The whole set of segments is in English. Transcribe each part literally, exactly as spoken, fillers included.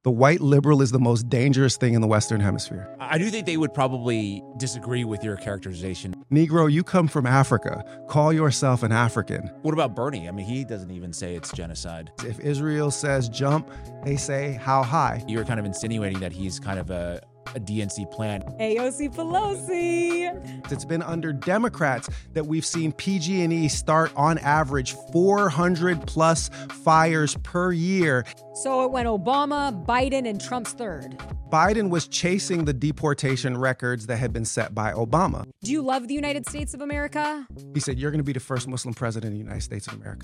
The white liberal is the most dangerous thing in the Western Hemisphere. I do think they would probably disagree with your characterization. Negro, you come from Africa. Call yourself an African. What about Bernie? I mean, he doesn't even say it's genocide. If Israel says jump, they say how high. You're kind of insinuating that he's kind of a, a D N C plan. A O C Pelosi. It's been under Democrats that we've seen P G and E start on average four hundred plus fires per year. So it went Obama, Biden, and Trump's third. Biden was chasing the deportation records that had been set by Obama. Do you love the United States of America? He said, you're going to be the first Muslim president of the United States of America.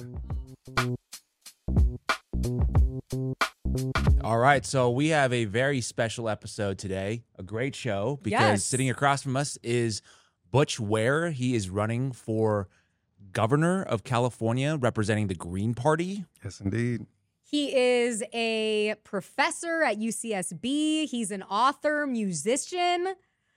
All right, so we have a very special episode today, a great show, because Yes. sitting across from us is Butch Ware. He is running for governor of California, representing the Green Party. Yes, indeed. He is a professor at U C S B. He's an author, musician.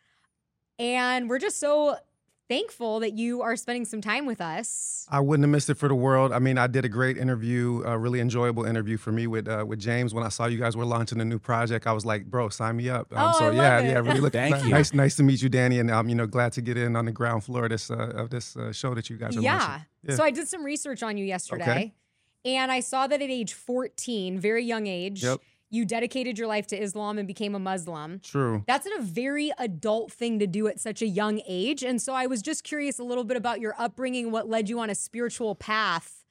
And we're just so thankful that you are spending some time with us. I wouldn't have missed it for the world. I mean, I did a great interview, a really enjoyable interview for me with uh, with James. When I saw you guys were launching a new project, I was like, bro, sign me up. Um, Oh, so I love yeah, it. yeah, really look Thank you. nice, nice to meet you, Danny, and I'm you know glad to get in on the ground floor of this uh, of this uh, show that you guys are Yeah. launching. Yeah. So I did some research on you yesterday. Okay. And I saw that at age fourteen, very young age, Yep. you dedicated your life to Islam and became a Muslim. True. That's a very adult thing to do at such a young age. And so I was just curious a little bit about your upbringing, what led you on a spiritual path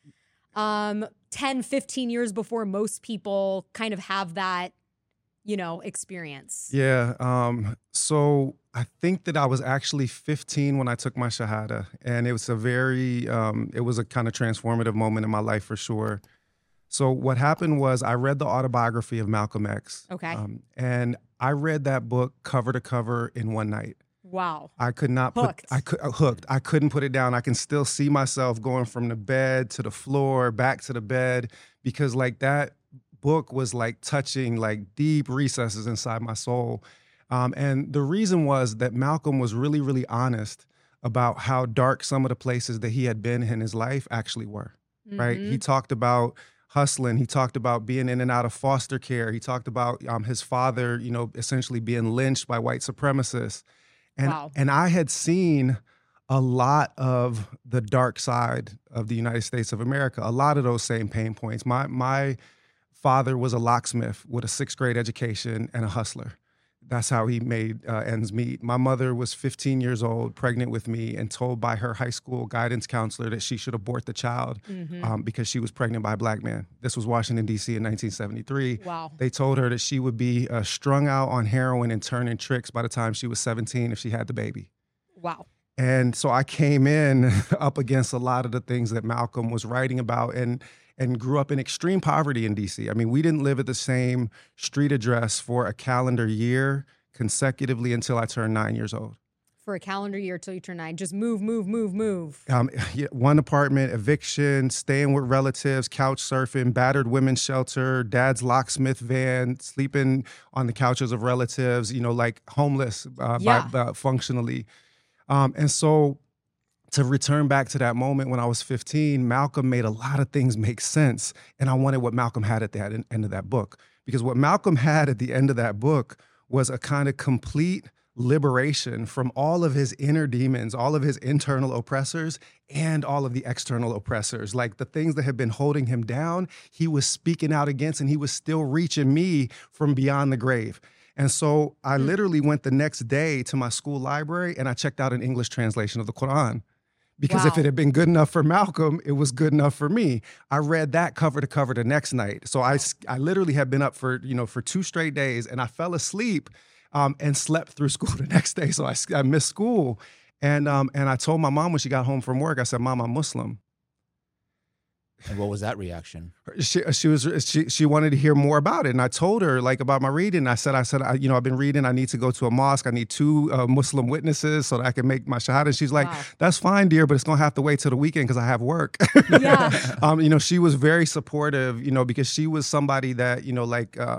um, ten, fifteen years before most people kind of have that, you know, experience. Yeah. Um, so I think that I was actually fifteen when I took my Shahada, and it was a very, um, it was a kind of transformative moment in my life for sure. So what happened was I read the autobiography of Malcolm X. Okay. Um, and I read that book cover to cover in one night. Wow. I could not put, Hooked. I could, uh, hooked. I couldn't put it down. I can still see myself going from the bed to the floor, back to the bed, because like that book was like touching like deep recesses inside my soul. Um, and the reason was that Malcolm was really, really honest about how dark some of the places that he had been in his life actually were, right? Mhm. He talked about hustling. He talked about being in and out of foster care. He talked about um, his father, you know, essentially being lynched by white supremacists. And, Wow. and I had seen a lot of the dark side of the United States of America, a lot of those same pain points. My, my father was a locksmith with a sixth grade education and a hustler. That's how he made uh, ends meet. My mother was fifteen years old, pregnant with me, and told by her high school guidance counselor that she should abort the child Mhm. um, because she was pregnant by a black man. This was Washington, D C in nineteen seventy-three. Wow. They told her that she would be uh, strung out on heroin and turning tricks by the time she was seventeen if she had the baby. Wow. And so I came in up against a lot of the things that Malcolm was writing about, and and grew up in extreme poverty in D C. I mean, we didn't live at the same street address for a calendar year consecutively until I turned nine years old. For a calendar year till you turn nine. Just move, move, move, move. Um, yeah, one apartment, eviction, staying with relatives, couch surfing, battered women's shelter, dad's locksmith van, sleeping on the couches of relatives, you know, like homeless uh, Yeah. by, by functionally. Um, and so to return back to that moment when I was fifteen, Malcolm made a lot of things make sense. And I wanted what Malcolm had at the end end of that book. Because what Malcolm had at the end of that book was a kind of complete liberation from all of his inner demons, all of his internal oppressors, and all of the external oppressors. Like the things that had been holding him down, he was speaking out against, and he was still reaching me from beyond the grave. And so I literally went the next day to my school library and I checked out an English translation of the Quran. Because if Wow. it had been good enough for Malcolm, it was good enough for me. I read that cover to cover the next night. So I, I literally had been up for, you know, for two straight days, and I fell asleep um, and slept through school the next day. So I, I missed school. And, um, and I told my mom when she got home from work, I said, Mom, I'm Muslim. And what was that reaction? She, she was she she wanted to hear more about it, and I told her like about my reading. I said I said I, you know I've been reading. I need to go to a mosque. I need two uh, Muslim witnesses so that I can make my shahada. And she's like, Wow. that's fine, dear, but it's gonna have to wait till the weekend because I have work. Yeah. um, you know, she was very supportive. You know, because she was somebody that you know like. Uh,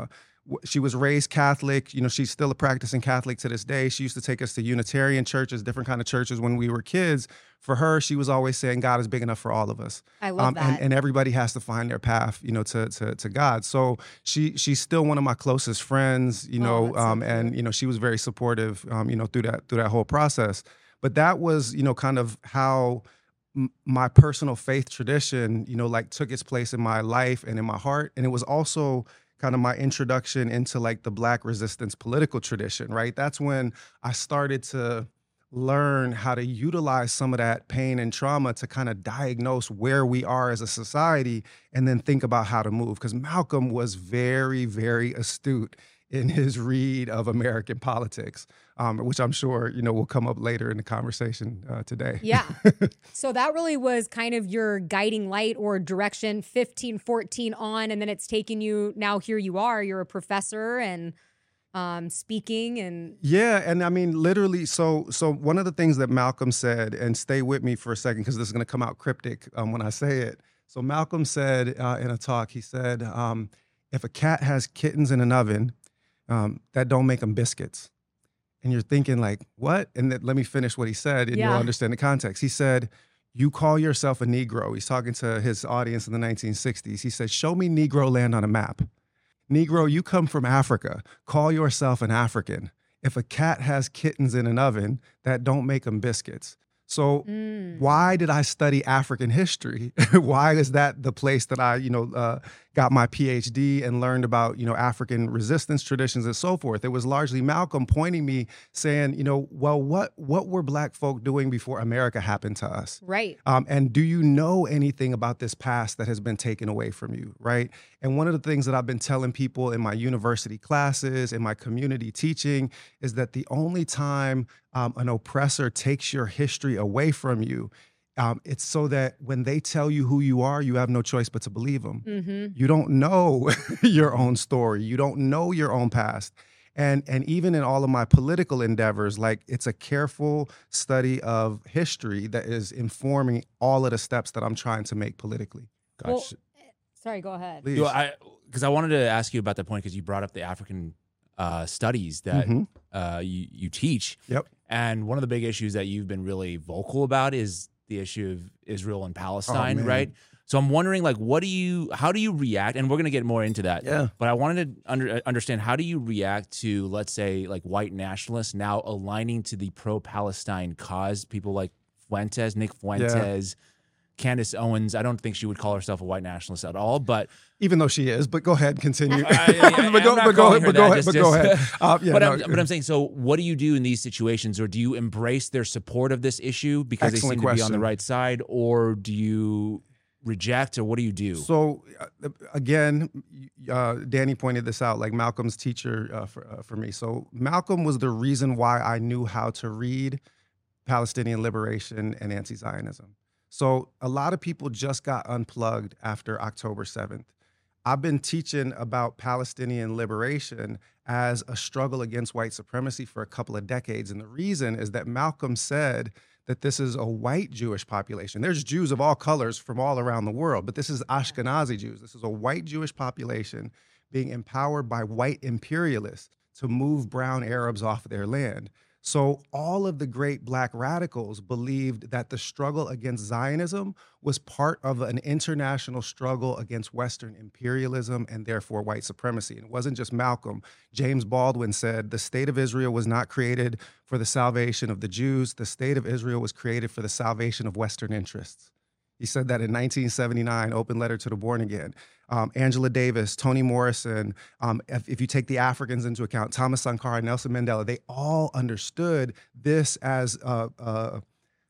she was raised Catholic. You know, she's still a practicing Catholic to this day. She used to take us to Unitarian churches, different kind of churches when we were kids. For her, she was always saying God is big enough for all of us. I love um, that. And, and everybody has to find their path, you know, to to, to God. So she she's still one of my closest friends, you Oh, know, that's so um, cute. and you know, she was very supportive, um, you know, through that through that whole process. But that was, you know, kind of how m- my personal faith tradition, you know, like took its place in my life and in my heart. And it was also kind of my introduction into like the Black resistance political tradition, right? That's when I started to learn how to utilize some of that pain and trauma to kind of diagnose where we are as a society and then think about how to move. Because Malcolm was very, very astute in his read of American politics, um, which I'm sure, you know, will come up later in the conversation uh, today. Yeah. So that really was kind of your guiding light or direction, fifteen, fourteen on, and then it's taken you, now here you are, you're a professor and um, speaking and. Yeah, and I mean, literally, so so one of the things that Malcolm said, and stay with me for a second because this is going to come out cryptic um, when I say it. So Malcolm said uh, in a talk, he said, um, if a cat has kittens in an oven, um, that don't make them biscuits. And you're thinking like, what? And then let me finish what he said and Yeah. you'll understand the context. He said, you call yourself a Negro. He's talking to his audience in the nineteen sixties. He said, show me Negro land on a map. Negro, you come from Africa. Call yourself an African. If a cat has kittens in an oven, that don't make them biscuits. So Mm. why did I study African history? Why is that the place that I, you know, uh, got my P H D and learned about, you know, African resistance traditions and so forth? It was largely Malcolm pointing me saying, you know, well, what what were Black folk doing before America happened to us? Right. Um, and do you know anything about this past that has been taken away from you, right? And one of the things that I've been telling people in my university classes, in my community teaching, is that the only time um, an oppressor takes your history away from you, um, it's so that when they tell you who you are, you have no choice but to believe them. Mm-hmm. You don't know your own story. You don't know your own past. And and even in all of my political endeavors, like it's a careful study of history that is informing all of the steps that I'm trying to make politically. Gosh. Well, sorry, go ahead. Please. You know, I because I wanted to ask you about that point because you brought up the African uh, studies that Mhm. uh, you you teach. Yep. And one of the big issues that you've been really vocal about is the issue of Israel and Palestine, man. right? So I'm wondering, like, what do you, how do you react? And we're going to get more into that. Yeah. But I wanted to under, understand, how do you react to, let's say, like white nationalists now aligning to the pro-Palestine cause? People like Fuentes, Nick Fuentes, Candace Owens. I don't think she would call herself a white nationalist at all, but Even though she is, but go ahead, continue. I- I- I- but go, I'm not but go calling ahead, her but go that, ahead, just- but go just- ahead. Uh, yeah, but, no, I'm, but I'm saying, so what do you do in these situations, or do you embrace their support of this issue because Excellent they seem to be on the question. right side, or do you reject, or what do you do? So uh, again, uh, Danny pointed this out, like Malcolm's teacher uh, for, uh, for me. So Malcolm was the reason why I knew how to read Palestinian liberation and anti-Zionism. So a lot of people just got unplugged after October seventh. I've been teaching about Palestinian liberation as a struggle against white supremacy for a couple of decades. And the reason is that Malcolm said that this is a white Jewish population. There's Jews of all colors from all around the world, but this is Ashkenazi Jews. This is a white Jewish population being empowered by white imperialists to move brown Arabs off their land. So all of the great Black radicals believed that the struggle against Zionism was part of an international struggle against Western imperialism and therefore white supremacy. And it wasn't just Malcolm. James Baldwin said, the state of Israel was not created for the salvation of the Jews. The state of Israel was created for the salvation of Western interests. He said that in nineteen seventy-nine, Open Letter to the Born Again. Um, Angela Davis, Toni Morrison, um, if, if you take the Africans into account, Thomas Sankara, Nelson Mandela, they all understood this as uh, uh,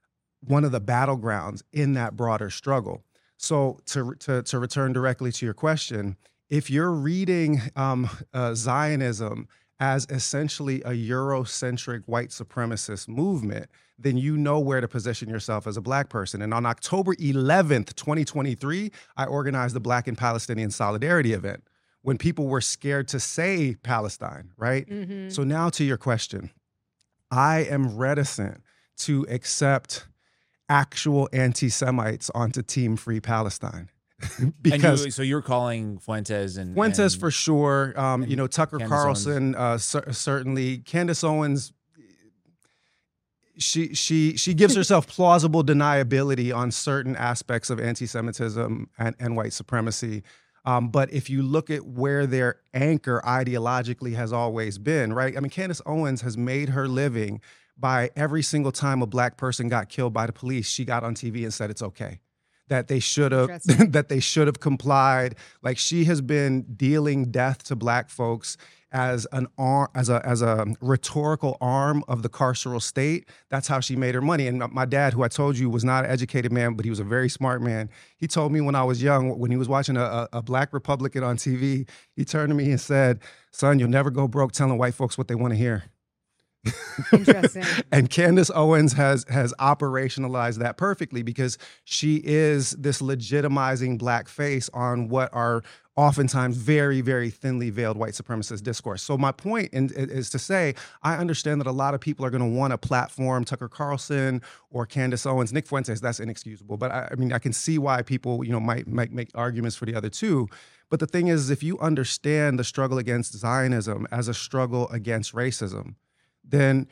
one of the battlegrounds in that broader struggle. So to, to, to return directly to your question, if you're reading um, uh, Zionism as essentially a Eurocentric white supremacist movement, then you know where to position yourself as a Black person. And on October eleventh, twenty twenty-three, I organized the Black and Palestinian Solidarity event when people were scared to say Palestine, right? Mm-hmm. So now to your question, I am reticent to accept actual anti-Semites onto Team Free Palestine. because and you, so you're calling Fuentes and Fuentes and, for sure. Um, you know, Tucker Candace Carlson, uh, cer- certainly. Candace Owens, she she she gives herself plausible deniability on certain aspects of anti-Semitism and, and white supremacy. Um, but if you look at where their anchor ideologically has always been, right? I mean, Candace Owens has made her living by every single time a black person got killed by the police, she got on T V and said it's okay, that they should have that they should have complied. Like, she has been dealing death to black folks as an arm, as a as a rhetorical arm of the carceral state. That's how she made her money. And my dad, who I told you was not an educated man, but he was a very smart man, he told me when I was young, when he was watching a, a black Republican on T V, he turned to me and said, "Son, you'll never go broke telling white folks what they want to hear." Interesting. And Candace Owens has has operationalized that perfectly, because she is this legitimizing black face on what are oftentimes very, very thinly veiled white supremacist discourse. So my point in, is to say, I understand that a lot of people are going to want to platform Tucker Carlson or Candace Owens. Nick Fuentes, that's inexcusable. But I, I mean, I can see why people, you know, might, might make arguments for the other two. But the thing is, if you understand the struggle against Zionism as a struggle against racism, then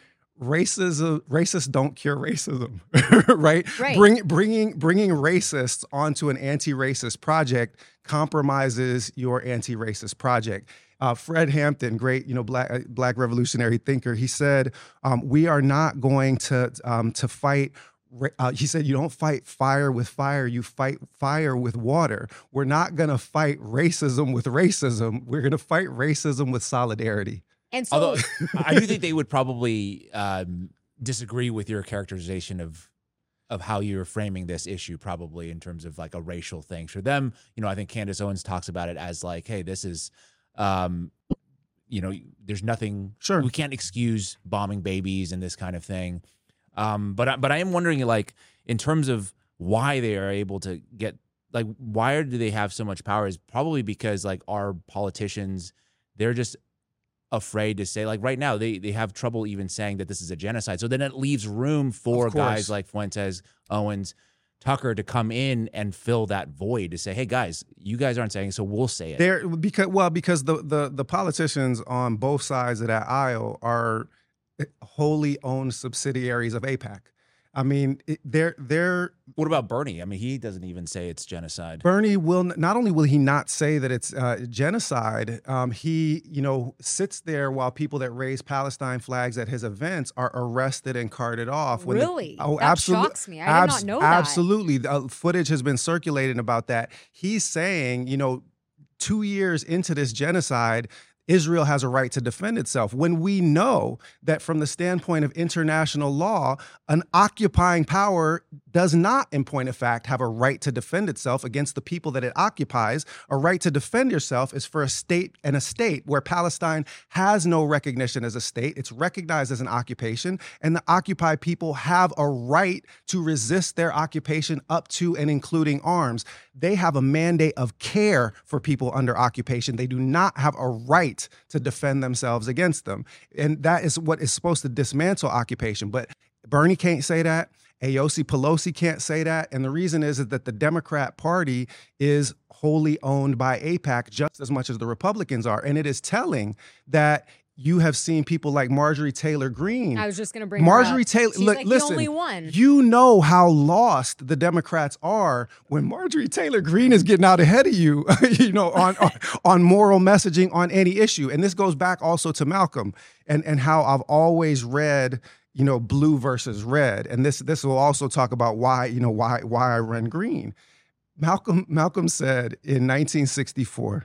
racism racists don't cure racism, right? Right. Bring, bringing bringing racists onto an anti-racist project compromises your anti-racist project. Uh, Fred Hampton, great, you know, black black revolutionary thinker, he said, um, "We are not going to um, to fight." Uh, he said, "You don't fight fire with fire, you fight fire with water." We're not going to fight racism with racism. We're going to fight racism with solidarity. And so, although I do think they would probably um, disagree with your characterization of of how you're framing this issue, probably in terms of like a racial thing. For them, you know, I think Candace Owens talks about it as like, hey, this is, um, you know, there's nothing, sure, we can't excuse bombing babies and this kind of thing. Um, but I, but I am wondering, like, in terms of why they are able to get, like, why do they have so much power? Is probably because like our politicians, they're just afraid to say, like, right now they they have trouble even saying that this is a genocide. So then it leaves room for guys like Fuentes, Owens, Tucker to come in and fill that void to say, hey guys, you guys aren't saying it, so we'll say it. There because well because the the the politicians on both sides of that aisle are wholly owned subsidiaries of AIPAC. I mean, it, they're they're. What about Bernie? I mean, he doesn't even say it's genocide. Bernie will not only will he not say that it's uh, genocide. Um, he, you know, sits there while people that raise Palestine flags at his events are arrested and carted off. When really? The, oh, that absolutely, shocks me. I did not know that. Absolutely, uh, footage has been circulating about that. He's saying, you know, two years into this genocide, Israel has a right to defend itself, when we know that from the standpoint of international law, an occupying power does not, in point of fact, have a right to defend itself against the people that it occupies. A right to defend yourself is for a state and a state where Palestine has no recognition as a state. It's recognized as an occupation, and the occupied people have a right to resist their occupation up to and including arms. They have a mandate of care for people under occupation. They do not have a right to defend themselves against them. And that is what is supposed to dismantle occupation. But Bernie can't say that. A O C Pelosi can't say that. And the reason is, is that the Democrat Party is wholly owned by AIPAC just as much as the Republicans are. And it is telling that you have seen people like Marjorie Taylor Greene. I was just going to bring Marjorie her up. Taylor. She's Look, like listen, the only one. You know how lost the Democrats are when Marjorie Taylor Greene is getting out ahead of you, you know, on, on on moral messaging on any issue. And this goes back also to Malcolm and and how I've always read, you know, blue versus red. And this this will also talk about why, you know, why why I run green. Malcolm Malcolm said in nineteen sixty-four.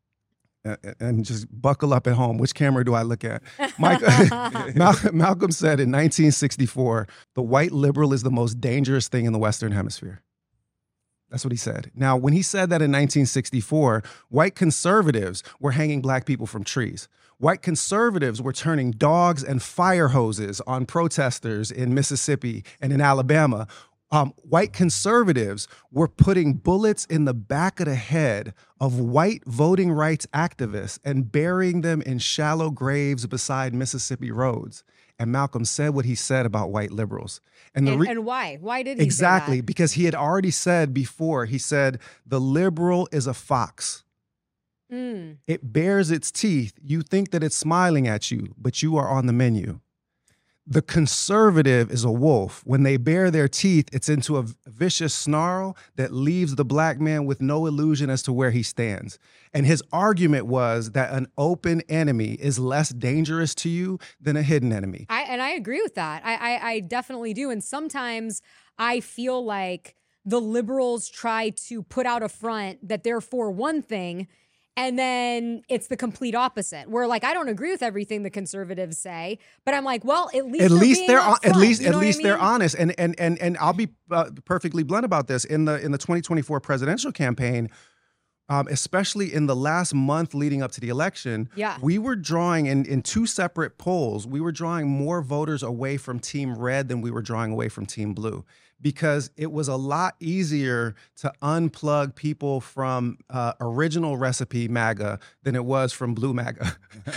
And just buckle up at home. Which camera do I look at? Mike, Mal- Malcolm said in nineteen sixty-four, the white liberal is the most dangerous thing in the Western Hemisphere. That's what he said. Now, when he said that in nineteen sixty-four, white conservatives were hanging black people from trees. White conservatives were turning dogs and fire hoses on protesters in Mississippi and in Alabama. Um, white conservatives were putting bullets in the back of the head of white voting rights activists and burying them in shallow graves beside Mississippi roads. And Malcolm said what he said about white liberals. And, the And, re- and why? Why did he exactly, say that? because he had already said before, he said, the liberal is a fox. Mm. It bares its teeth. You think that it's smiling at you, but you are on the menu. The conservative is a wolf. When they bare their teeth, it's into a vicious snarl that leaves the black man with no illusion as to where he stands. And his argument was that an open enemy is less dangerous to you than a hidden enemy. I and I agree with that. I, I I definitely do. And sometimes I feel like the liberals try to put out a front that they're for one thing, and then it's the complete opposite. Where like I don't agree with everything the conservatives say, but I'm like, well, at least at they're least being they're on, upfront, at least you at know what I least they're mean? honest. And and and and I'll be uh, perfectly blunt about this. In the in the twenty twenty-four presidential campaign, um, especially in the last month leading up to the election, Yeah. we were drawing in in two separate polls. We were drawing more voters away from Team Red than we were drawing away from Team Blue, because it was a lot easier to unplug people from uh, original recipe MAGA than it was from Blue MAGA,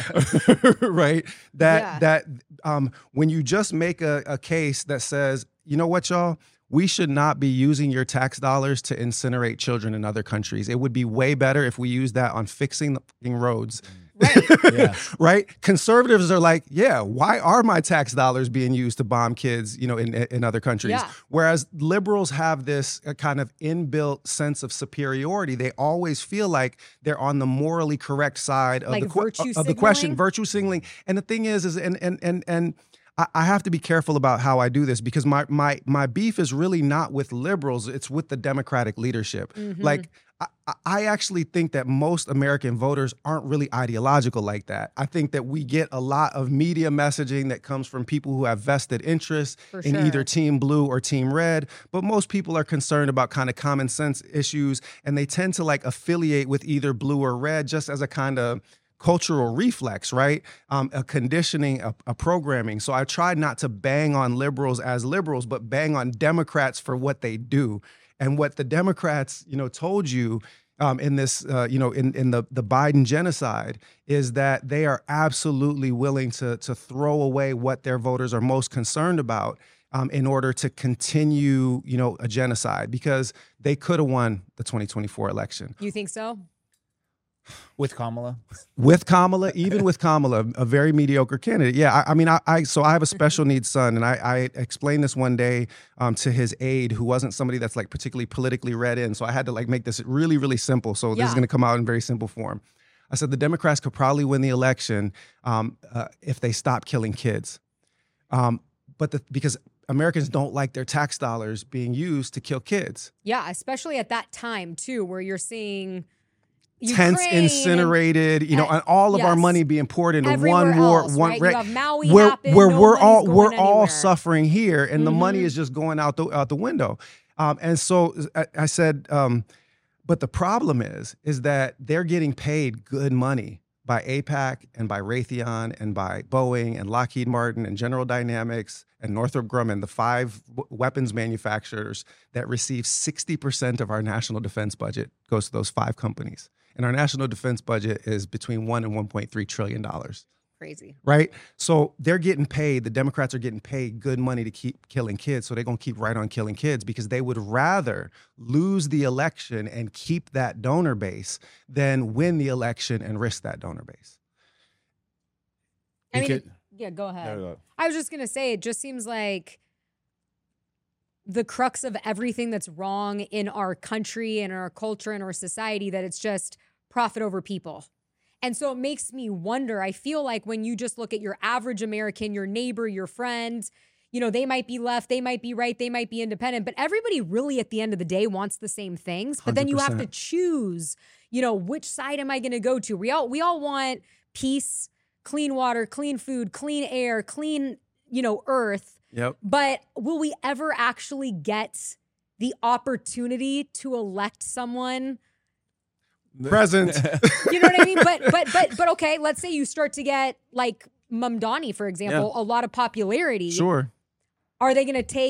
right? That Yeah. that um, when you just make a, a case that says, you know what, y'all, we should not be using your tax dollars to incinerate children in other countries. It would be way better if we use that on fixing the f***ing roads. Right. Yeah. Right? Conservatives are like, yeah, why are my tax dollars being used to bomb kids, you know, in in other countries? Yeah. Whereas liberals have this uh, kind of inbuilt sense of superiority. They always feel like they're on the morally correct side of Like the que- virtue of the question, signaling? virtue signaling. And the thing is, is and and and and I, I have to be careful about how I do this, because my my my beef is really not with liberals; it's with the Democratic leadership. Mm-hmm. Like, I, I actually think that most American voters aren't really ideological like that. I think that we get a lot of media messaging that comes from people who have vested interests For in sure. either Team Blue or Team Red. But most people are concerned about kind of common sense issues, and they tend to like affiliate with either blue or red just as a kind of cultural reflex, right? Um, a conditioning, a, a programming. So I try not to bang on liberals as liberals, but bang on Democrats for what they do. And what the Democrats, you know, told you um, in this, uh, you know, in, in the, the Biden genocide is that they are absolutely willing to, to throw away what their voters are most concerned about um, in order to continue, you know, a genocide, because they could have won the twenty twenty-four election. You think so? With Kamala. With Kamala, even with Kamala, a very mediocre candidate. Yeah, I, I mean, I, I so I have a special needs son, and I, I explained this one day um, to his aide, who wasn't somebody that's like particularly politically read in. So I had to like make this really, really simple. So this Yeah. is going to come out in very simple form. I said the Democrats could probably win the election um, uh, if they stop killing kids, um, but the, because Americans don't like their tax dollars being used to kill kids. Yeah, especially at that time too, where you're seeing Tents Ukraine incinerated, you know, and- and all of our yes. money being poured into Everywhere one war, else, one right? re- You have Maui where, happen, where no we're money's all going we're all anywhere. suffering here, and the money Mhm. is just going out the out the window. Um, and so I, I said, um, but the problem is, is that they're getting paid good money by AIPAC and by Raytheon and by Boeing and Lockheed Martin and General Dynamics and Northrop Grumman, the five w- weapons manufacturers that receive sixty percent of our national defense budget goes to those five companies. And our national defense budget is between one and one point three trillion dollars. crazy. Right? So they're getting paid, the Democrats are getting paid good money to keep killing kids. So they're going to keep right on killing kids, because they would rather lose the election and keep that donor base than win the election and risk that donor base. I You mean, could- it- yeah, go ahead. No, no. I was just gonna say, it just seems like the crux of everything that's wrong in our country and our culture and our society, that it's just profit over people. And so it makes me wonder, I feel like when you just look at your average American, your neighbor, your friend, you know, they might be left, they might be right, they might be independent, but everybody really at the end of the day wants the same things. But then you have to one hundred percent. choose, you know, which side am I going to go to? We all we all want peace, clean water, clean food, clean air, clean, you know, earth. Yep. But will we ever actually get the opportunity to elect someone? Present. You know what I mean? But but but but okay, let's say you start to get like Mamdani, for example, a lot of popularity. Sure. Are they going to take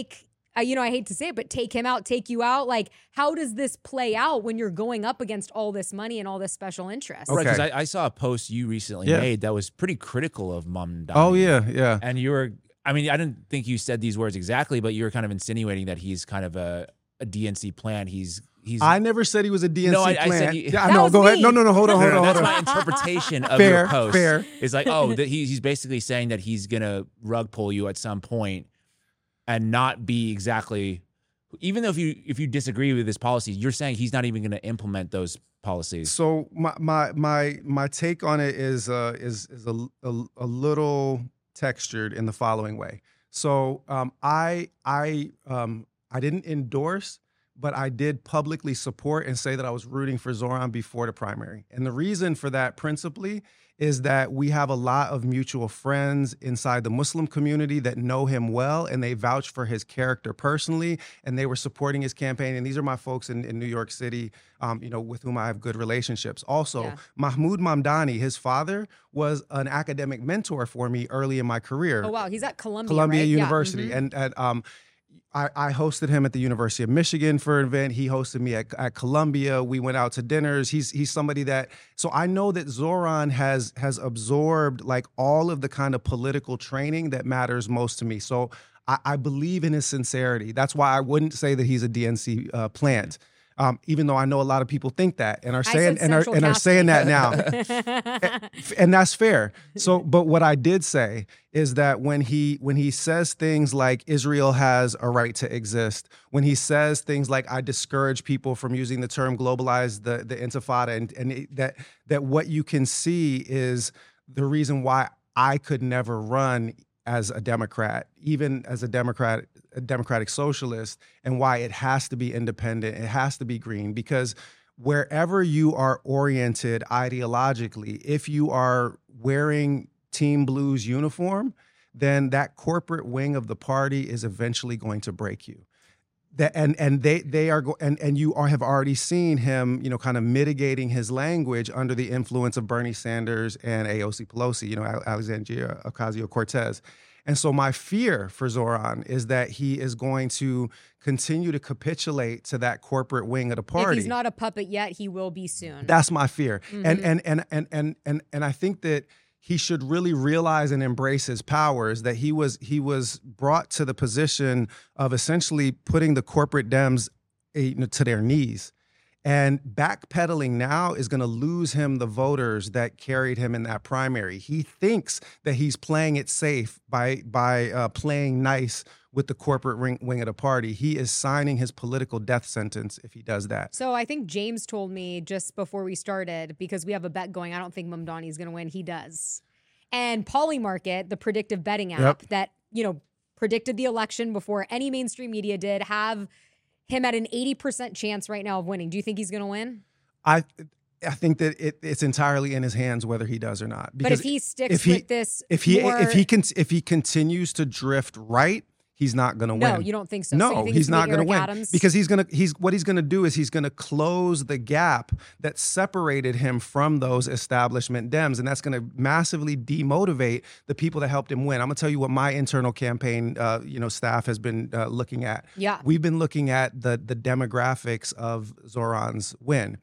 uh, you know, I hate to say it, but take him out, take you out. Like, how does this play out when you're going up against all this money and all this special interest? Okay. Right, because I, I saw a post you recently Yeah. made that was pretty critical of Mamdani. Oh yeah, yeah. And you were, I mean, I didn't think you said these words exactly, but you were kind of insinuating that he's kind of a, a D N C plant. He's, he's. I never said he was a D N C No, I- I plant. said you- yeah, I That know. was Go ahead. me. No, no, no. Hold on, hold on, That's hold on. my interpretation of Fair, your post. fair. Is like, oh, that he, he's basically saying that he's gonna rug pull you at some point, and not be exactly. Even though if you if you disagree with his policies, you're saying he's not even going to implement those policies. So my my my my take on it is uh, is is a, a a little textured in the following way. So um, I I um, I didn't endorse, but I did publicly support and say that I was rooting for Zoran before the primary. And the reason for that principally is that we have a lot of mutual friends inside the Muslim community that know him well, and they vouch for his character personally, and they were supporting his campaign. And these are my folks in, in New York City, um, you know, with whom I have good relationships. Also, Yeah. Mahmoud Mamdani, his father, was an academic mentor for me early in my career. Oh, wow. He's at Columbia, Columbia right? Yeah. University. Mhm. And at um I, I hosted him at the University of Michigan for an event. He hosted me at, at Columbia. We went out to dinners. He's he's somebody that so I know that Zoran has has absorbed like all of the kind of political training that matters most to me. So I, I believe in his sincerity. That's why I wouldn't say that he's a D N C uh, plant. Um, even though I know a lot of people think that and are I saying said and are, Central and are saying that now. Catholic. And that's fair. So, but what I did say is that when he when he says things like Israel has a right to exist, when he says things like I discourage people from using the term globalize the the Intifada, and and it- that that what you can see is the reason why I could never run as a Democrat, even as a Democrat, a Democratic Socialist, and why it has to be independent, it has to be green, because wherever you are oriented ideologically, if you are wearing Team Blue's uniform, then that corporate wing of the party is eventually going to break you. That and and they they are go, and and you are have already seen him, you know, kind of mitigating his language under the influence of Bernie Sanders and A O C Pelosi, you know, Alexandria Ocasio-Cortez. And so my fear for Zoran is that he is going to continue to capitulate to that corporate wing of the party. If he's not a puppet yet, he will be soon. That's my fear. Mhm. And, and and and and and and I think that he should really realize and embrace his powers, that he was he was brought to the position of essentially putting the corporate Dems eh, you know, to their knees. And backpedaling now is going to lose him the voters that carried him in that primary. He thinks that he's playing it safe by by uh, playing nice with the corporate wing, wing of the party. He is signing his political death sentence if he does that. So I think James told me just before we started, because we have a bet going, I don't think Mamdani is going to win. He does. And Polymarket, the predictive betting app Yep. that, you know, predicted the election before any mainstream media did, have him at an eighty percent chance right now of winning. Do you think he's going to win? I I think that it, it's entirely in his hands whether he does or not. But if he sticks if he- with this if he more, if he can if he continues to drift right, he's not going to no, win. you don't think so? So No, you think he's it's not going to win Adams? because he's going to he's what he's going to do is he's going to close the gap that separated him from those establishment Dems, and that's going to massively demotivate the people that helped him win. I'm going to tell you what my internal campaign, uh, you know, staff has been uh, looking at. Yeah. We've been looking at the the demographics of Zoran's win.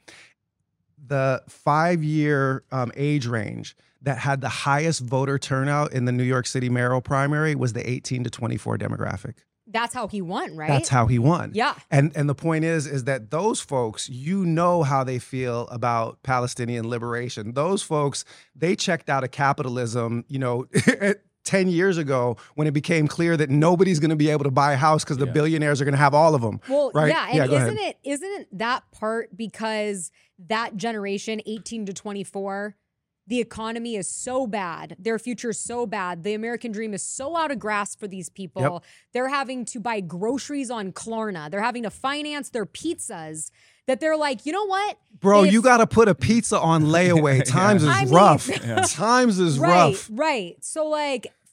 The five-year um, age range that had the highest voter turnout in the New York City mayoral primary was the eighteen to twenty-four demographic. That's how he won, right? That's how he won. Yeah. And and the point is is that those folks, you know how they feel about Palestinian liberation. Those folks, they checked out of capitalism, you know, ten years ago when it became clear that nobody's going to be able to buy a house because the Yeah. billionaires are going to have all of them. Well, right? yeah, and Yeah, go isn't ahead. it isn't it that part because that generation, eighteen to twenty-four, the economy is so bad, their future is so bad, the American dream is so out of grasp for these people. Yep. They're having to buy groceries on Klarna. They're having to finance their pizzas. That they're like, you know what, Bro, if- you got to put a pizza on layaway. Times I is mean- rough. Times is right, rough. right. So like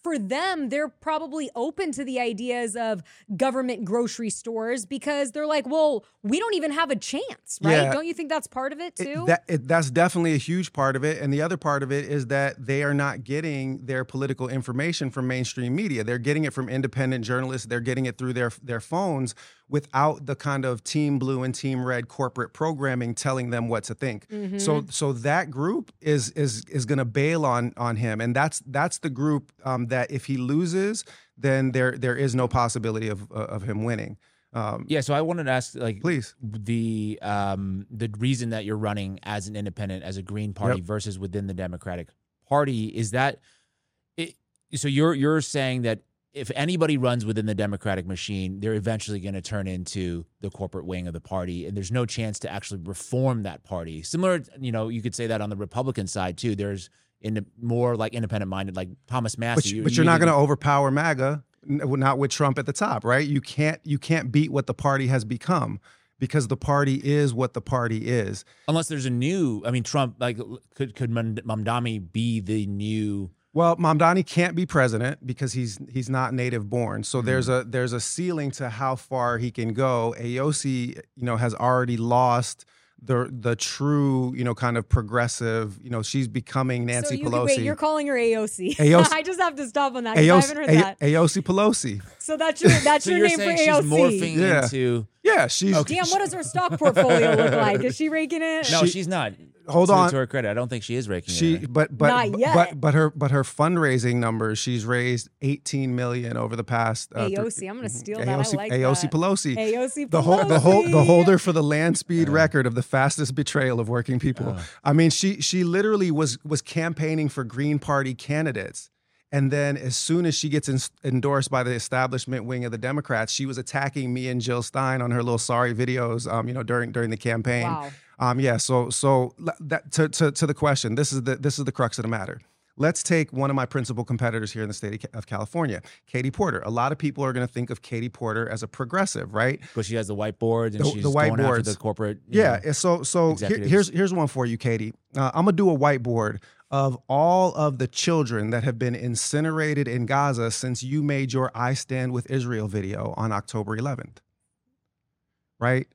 for them, they're probably open to the ideas of government grocery stores because they're like, well, we don't even have a chance, right? Yeah. Don't you think that's part of it too? It, that, it, that's definitely a huge part of it. And the other part of it is that they are not getting their political information from mainstream media. They're getting it from independent journalists. They're getting it through their, their phones without the kind of Team Blue and Team Red corporate programming telling them what to think. Mm-hmm. So so that group is is is going to bail on on him. And that's that's the group um, that if he loses, then there there is no possibility of of him winning. Um, yeah, so I wanted to ask, like, please, the um, the reason that you're running as an independent, as a Green Party, yep. versus within the Democratic Party, is that it, so you're you're saying that if anybody runs within the Democratic machine, they're eventually going to turn into the corporate wing of the party, and there's no chance to actually reform that party. Similar, you know, you could say that on the Republican side too. There's in the more like independent-minded, like Thomas Massie. But, you, but you're not going to overpower MAGA, not with Trump at the top, right? You can't you can't beat what the party has become because the party is what the party is. Unless there's a new, I mean, Trump, like, could could Mamdani be the new? Well, Mamdani can't be president because he's he's not native born. So mm-hmm. there's a there's a ceiling to how far he can go. Aosi, you know, has already lost the the true, you know, kind of progressive, you know, she's becoming Nancy so you, Pelosi. Wait, you're calling her A O C. A O C. I just have to stop on that. Aosi, I haven't heard A- that. A O C Pelosi. So that's your that's so your you're name saying for A O C. She's morphing yeah. into. Yeah, she's. Okay. Damn, what does her stock portfolio look like? Is she raking it? No, She- she's not. Hold to, on. To her credit, I don't think she is raking She, it. but but Not yet. but but her but her fundraising numbers. She's raised eighteen million over the past. Uh, A O C, I'm gonna steal that. A O C, I like A O C that. Pelosi. A O C Pelosi. The whole the whole the holder for the land speed record of the fastest betrayal of working people. Uh. I mean, she she literally was was campaigning for Green Party candidates. And then as soon as she gets in, endorsed by the establishment wing of the Democrats, she was attacking me and Jill Stein on her little sorry videos, um, you know, during during the campaign. Wow. Um, yeah. So so that to, to to the question, this is the this is the crux of the matter. Let's take one of my principal competitors here in the state of California, Katie Porter. A lot of people are going to think of Katie Porter as a progressive, right? Because she has the whiteboard and The- she's the going after whiteboards. the corporate. you Yeah. know, So so here, executives. here's here's one for you, Katie. Uh, I'm gonna do a whiteboard of all of the children that have been incinerated in Gaza since you made your I Stand with Israel video on October eleventh. Right?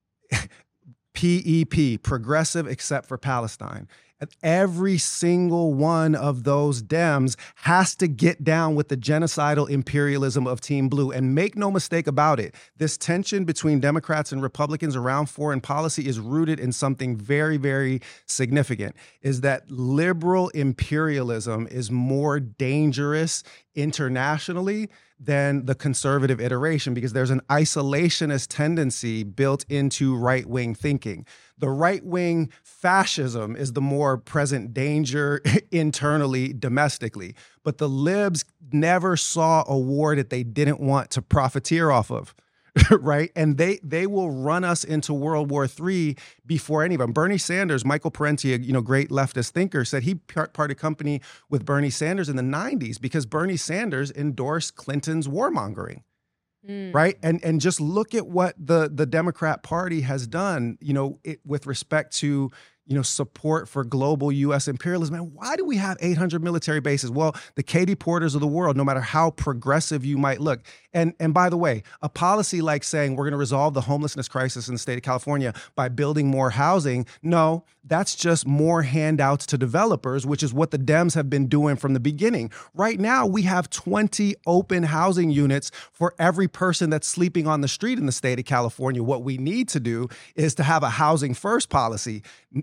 P E P, progressive except for Palestine. And every single one of those Dems has to get down with the genocidal imperialism of Team Blue. And make no mistake about it, this tension between Democrats and Republicans around foreign policy is rooted in something very, very significant, is that liberal imperialism is more dangerous internationally than the conservative iteration because there's an isolationist tendency built into right-wing thinking. The right-wing fascism is the more present danger internally, domestically. But the libs never saw a war that they didn't want to profiteer off of. Right? And they they will run us into World War Three before any of them. Bernie Sanders, Michael Parenti, a you know, great leftist thinker, said he part- parted company with Bernie Sanders in the nineties because Bernie Sanders endorsed Clinton's warmongering. Mm. Right. And and just look at what the, the Democrat Party has done, you know, it, with respect to, you know, support for global U S imperialism. And why do we have eight hundred military bases? Well, the Katie Porters of the world, no matter how progressive you might look. And and by the way, a policy like saying we're going to resolve the homelessness crisis in the state of California by building more housing. No, that's just more handouts to developers, which is what the Dems have been doing from the beginning. Right now, we have twenty open housing units for every person that's sleeping on the street in the state of California. What we need to do is to have a housing first policy.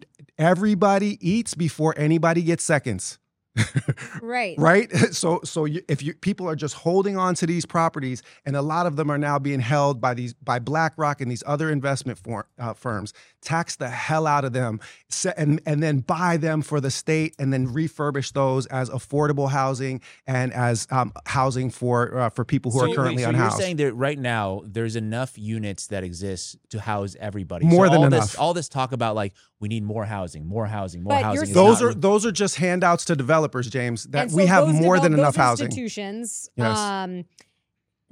Everybody eats before anybody gets seconds. Right. Right. So, so you, if you people are just holding on to these properties, and a lot of them are now being held by these by BlackRock and these other investment for, uh, firms, tax the hell out of them, and and then buy them for the state, and then refurbish those as affordable housing and as um, housing for uh, for people who so are you- currently so unhoused. You're saying that right now there's enough units that exist to house everybody. More so than all enough. This, all this talk about like we need more housing, more housing, more But you're housing. saying- is those not- are those are just handouts to developers, James. That And so we have those more develop- than enough those housing. Institutions, Yes. um,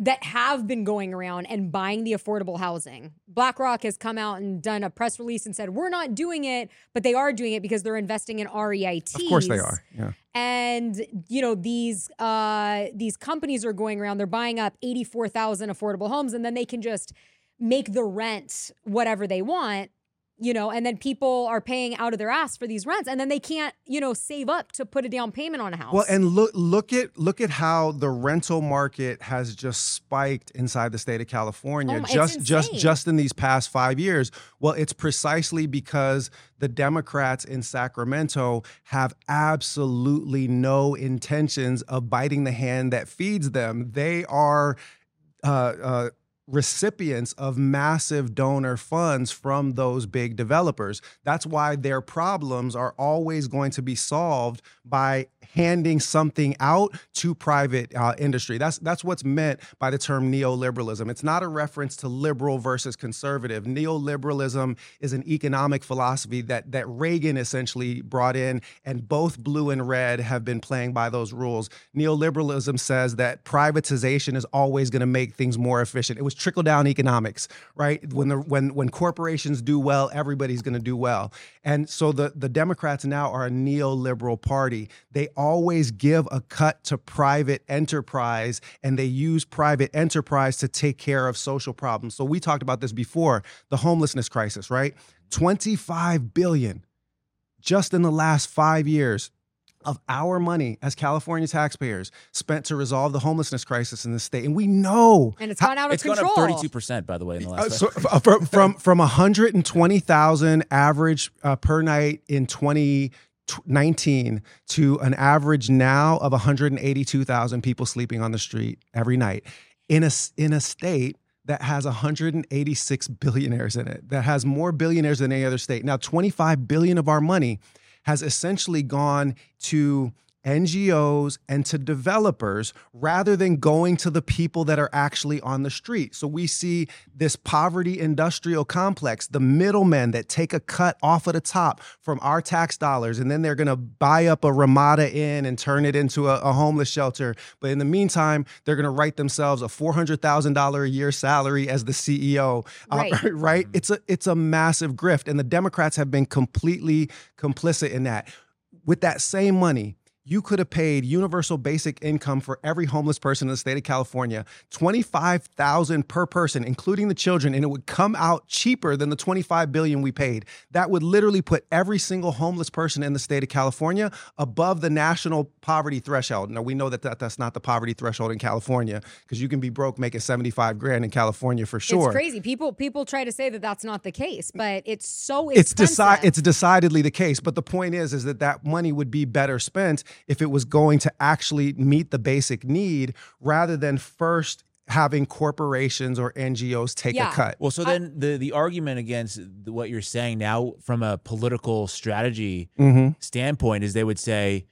that have been going around and buying the affordable housing. BlackRock has come out and done a press release and said, we're not doing it, but they are doing it because they're investing in R E I Ts. Of course they are, yeah. And, you know, these uh, these companies are going around, they're buying up eighty-four thousand affordable homes, and then they can just make the rent whatever they want. You know, and then people are paying out of their ass for these rents, and then they can't, you know, save up to put a down payment on a house. Well, and look, look at look at how the rental market has just spiked inside the state of California, Oh, it's just just insane. just in these past five years. Well, it's precisely because the Democrats in Sacramento have absolutely no intentions of biting the hand that feeds them. They are. Uh, uh, recipients of massive donor funds from those big developers. That's why their problems are always going to be solved by handing something out to private uh, industry. That's that's what's meant by the term neoliberalism. It's not a reference to liberal versus conservative. Neoliberalism is an economic philosophy that that Reagan essentially brought in, and both blue and red have been playing by those rules. Neoliberalism says that privatization is always going to make things more efficient. It was trickle down economics, right? When the when when corporations do well, everybody's going to do well. And so the the Democrats now are a neoliberal party. They always give a cut to private enterprise, and they use private enterprise to take care of social problems. So we talked about this before, the homelessness crisis, right? twenty-five billion just in the last five years of our money as California taxpayers spent to resolve the homelessness crisis in the state. And we know. And it's gone out of It's control. gone up thirty-two percent, by the way, in the Uh, last so, uh, from, from, from one hundred twenty thousand average uh, per night in twenty nineteen to an average now of one hundred eighty-two thousand people sleeping on the street every night in a, in a state that has one hundred eighty-six billionaires in it, that has more billionaires than any other state. Now, twenty-five billion of our money has essentially gone to N G Os and to developers rather than going to the people that are actually on the street. So we see this poverty industrial complex, the middlemen that take a cut off of the top from our tax dollars, and then they're going to buy up a Ramada Inn and turn it into a, a homeless shelter. But in the meantime, they're going to write themselves a four hundred thousand dollars a year salary as the C E O. Right. Uh, right? It's a, it's a massive grift. And the Democrats have been completely complicit in that. With that same money, you could have paid universal basic income for every homeless person in the state of California, twenty-five thousand dollars per person, including the children, and it would come out cheaper than the twenty-five billion dollars we paid. That would literally put every single homeless person in the state of California above the national poverty threshold. Now, we know that, that that's not the poverty threshold in California, because you can be broke making seventy-five grand in California for sure. It's crazy. People people try to say that that's not the case, but it's so It's expensive. deci- It's decidedly the case. But the point is, is that that money would be better spent if it was going to actually meet the basic need rather than first having corporations or N G Os take Yeah. a cut. Well, so then the the argument against the- what you're saying now from a political strategy Mm-hmm. standpoint is they would say,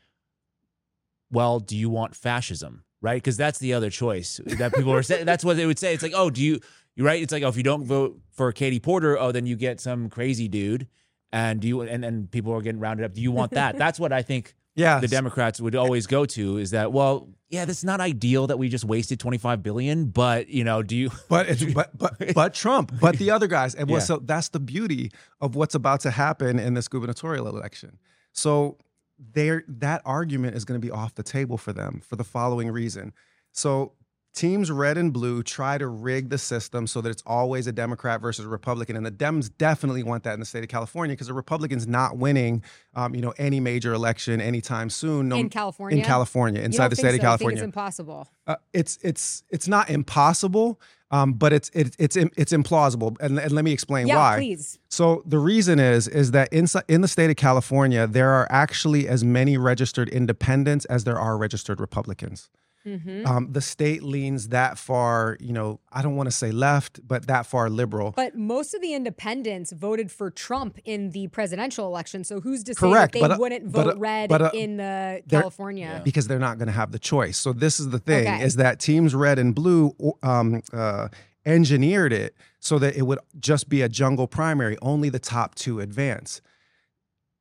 well, do you want fascism? Right? Because that's the other choice that people are saying. That's what they would say. It's like, oh, do you, you're right. It's like, oh, if you don't vote for Katie Porter, oh, then you get some crazy dude. And do you, and then people are getting rounded up. Do you want that? That's what I think Yeah. the Democrats would always go to, is that, well, yeah, that's not ideal that we just wasted twenty-five billion dollars, but, you know, do you, But it's but but but Trump, but the other guys, and what Yeah. so that's the beauty of what's about to happen in this gubernatorial election. So there, that argument is going to be off the table for them for the following reason. So teams red and blue try to rig the system so that it's always a Democrat versus a Republican, and the Dems definitely want that in the state of California because the Republicans not winning, um, you know, any major election anytime soon. No, in California. in California, You inside don't the think state of so? I think California. it's impossible. Uh, it's it's it's not impossible, um, but it's it, it's it's implausible, and, and let me explain Yeah, why. please. So the reason is is that inside in the state of California, there are actually as many registered independents as there are registered Republicans. hmm Um, the state leans that far, you know, I don't want to say left, but that far liberal. But most of the independents voted for Trump in the presidential election. So who's to say Correct, that they but, uh, wouldn't but, vote uh, red but, uh, in the they're- California? because they're not going to have the choice. So this is the thing: Okay. is that teams red and blue um, uh, engineered it so that it would just be a jungle primary. Only the top two advance.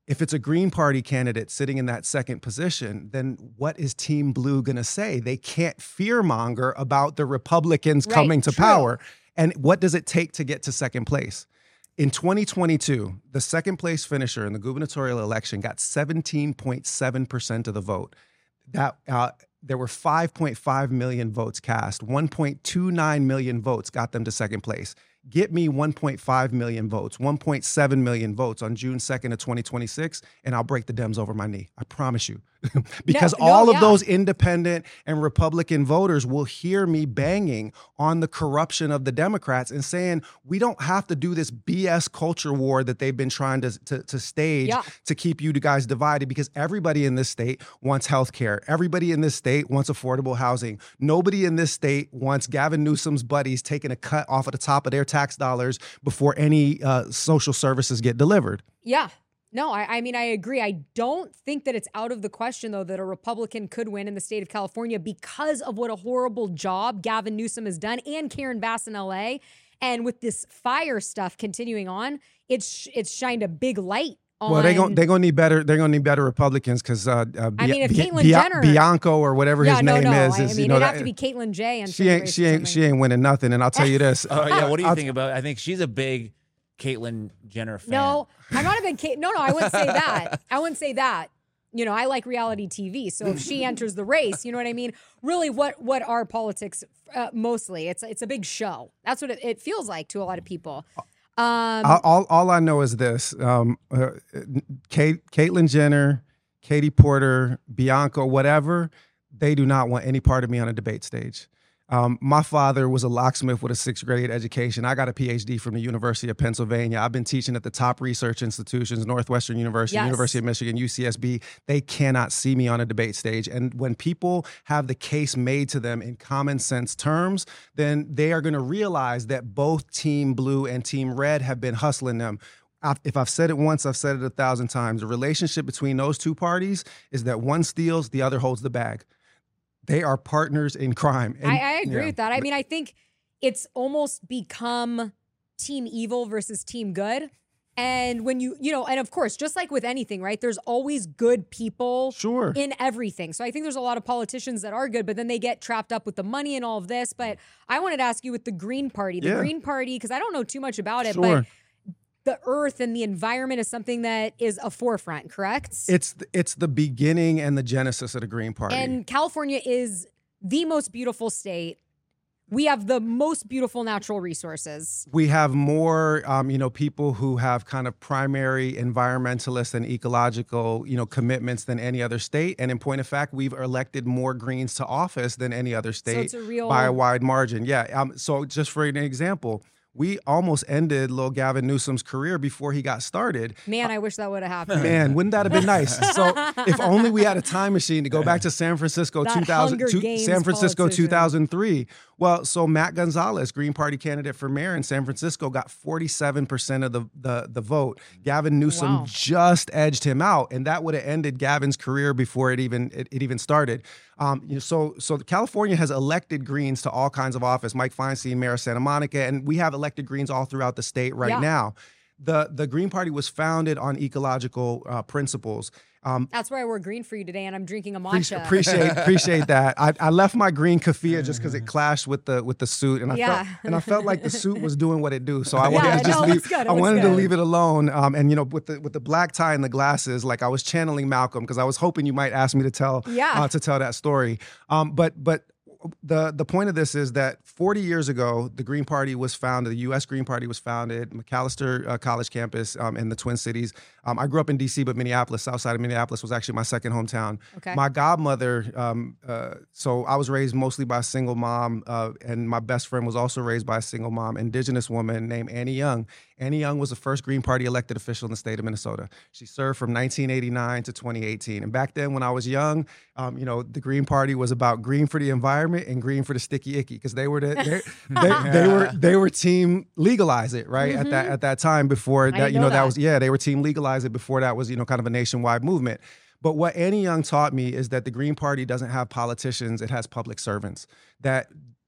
if it's a Green Party candidate sitting in that second position, then what is Team Blue going to say? They can't fearmonger about the Republicans Right, coming to true. power. And what does it take to get to second place? In twenty twenty-two, the second place finisher in the gubernatorial election got seventeen point seven percent of the vote. That uh, there were five point five million votes cast. one point two nine million votes got them to second place. Get me one point five million votes, one point seven million votes on June second of twenty twenty-six, and I'll break the Dems over my knee. I promise you. Because No, no, all of yeah. those independent and Republican voters will hear me banging on the corruption of the Democrats and saying, we don't have to do this B S culture war that they've been trying to, to, to stage Yeah. to keep you guys divided, because everybody in this state wants health care. Everybody in this state wants affordable housing. Nobody in this state wants Gavin Newsom's buddies taking a cut off of the top of their tax dollars before any uh, social services get delivered. Yeah. No, I, I mean, I agree. I don't think that it's out of the question, though, that a Republican could win in the state of California because of what a horrible job Gavin Newsom has done and Karen Bass in L A. And with this fire stuff continuing on, it's it's shined a big light on. Well, they're going they're gonna need better. They're gonna need better Republicans because uh, uh, I mean, if Bi- Caitlyn Bia- Jenner- Bianco or whatever yeah, his no, name no. is, I, is I mean, you know it'd that have to be Caitlyn J. And she ain't she ain't she ain't winning nothing. And I'll tell you this. Oh yeah, what do you I'll- think about? I think she's a big Caitlyn Jenner fan. No, I'm not a big Kate. No, no, I wouldn't say that. I wouldn't say that. You know, I like reality T V. So if she enters the race, you know what I mean? Really, what what are politics uh, mostly? It's it's a big show. That's what it, it feels like to a lot of people. Um, all, all all I know is this: um, uh, Kate, Caitlyn Jenner, Katie Porter, Bianco, whatever. They do not want any part of me on a debate stage. Um, my father was a locksmith with a sixth grade education. I got a P H D from the University of Pennsylvania. I've been teaching at the top research institutions, Northwestern University, Yes. University of Michigan, U C S B. They cannot see me on a debate stage. And when people have the case made to them in common sense terms, then they are going to realize that both Team Blue and Team Red have been hustling them. I've- If I've said it once, I've said it a thousand times. The relationship between those two parties is that one steals, the other holds the bag. They are partners in crime. And, I, I agree yeah. with that. I mean, I think it's almost become team evil versus team good. And when you, you know, and of course, just like with anything, right? There's always good people Sure. in everything. So I think there's a lot of politicians that are good, but then they get trapped up with the money and all of this. But I wanted to ask you with the Green Party, the Yeah. Green Party, because I don't know too much about it, Sure. but the earth and the environment is something that is a forefront, correct? It's th- it's the beginning and the genesis of the Green Party. And California is the most beautiful state. We have the most beautiful natural resources. we have more, um, you know, people who have kind of primary environmentalist and ecological, you know, commitments than any other state. And in point of fact, we've elected more Greens to office than any other state it's a real- by a wide margin. Yeah. Um, so just for an example, we almost ended Lil Gavin Newsom's career before he got started. Man, I wish that would have happened. Man, wouldn't that have been nice? So if only we had a time machine to go back to San Francisco That two thousand, Hunger two- Games San Francisco politician. two thousand three. Well, so Matt Gonzalez, Green Party candidate for mayor in San Francisco, got forty-seven percent of the, the, the vote. Gavin Newsom Wow. just edged him out, and that would have ended Gavin's career before it even it, it even started. Um, you know, so so California has elected Greens to all kinds of office. Mike Feinstein, mayor of Santa Monica, and we have elected Greens all throughout the state right Yeah. now. The the Green Party was founded on ecological uh, principles. Um, That's why I wore green for you today, and I'm drinking a Appreciate matcha. appreciate, appreciate that. I, I left my green keffiyeh just because it clashed with the with the suit, and I Yeah. felt and I felt like the suit was doing what it do. So I wanted Yeah, to just no, it leave. looks good, it I looks wanted to good. leave it alone. Um, and you know, with the with the black tie and the glasses, like I was channeling Malcolm because I was hoping you might ask me to tell Yeah. uh, to tell that story. Um, but but. The the point of this is that forty years ago, the Green Party was founded, the U S Green Party was founded, McAllister uh, College campus um, in the Twin Cities. Um, I grew up in D C, but Minneapolis, south side of Minneapolis, was actually my second hometown. Okay. My godmother, um, uh, so I was raised mostly by a single mom, uh, and my best friend was also raised by a single mom, indigenous woman named Annie Young. Annie Young was the first Green Party elected official in the state of Minnesota. She served from nineteen eighty-nine to twenty eighteen. And back then, when I was young, um, you know, the Green Party was about green for the environment and green for the sticky icky, because they were the, they, they, they were they were team legalize it right at that at that time before that didn't you know know that that. was yeah they were team legalize it before that was you know kind of a nationwide movement. But what Annie Young taught me is that the Green Party doesn't have politicians; it has public servants. That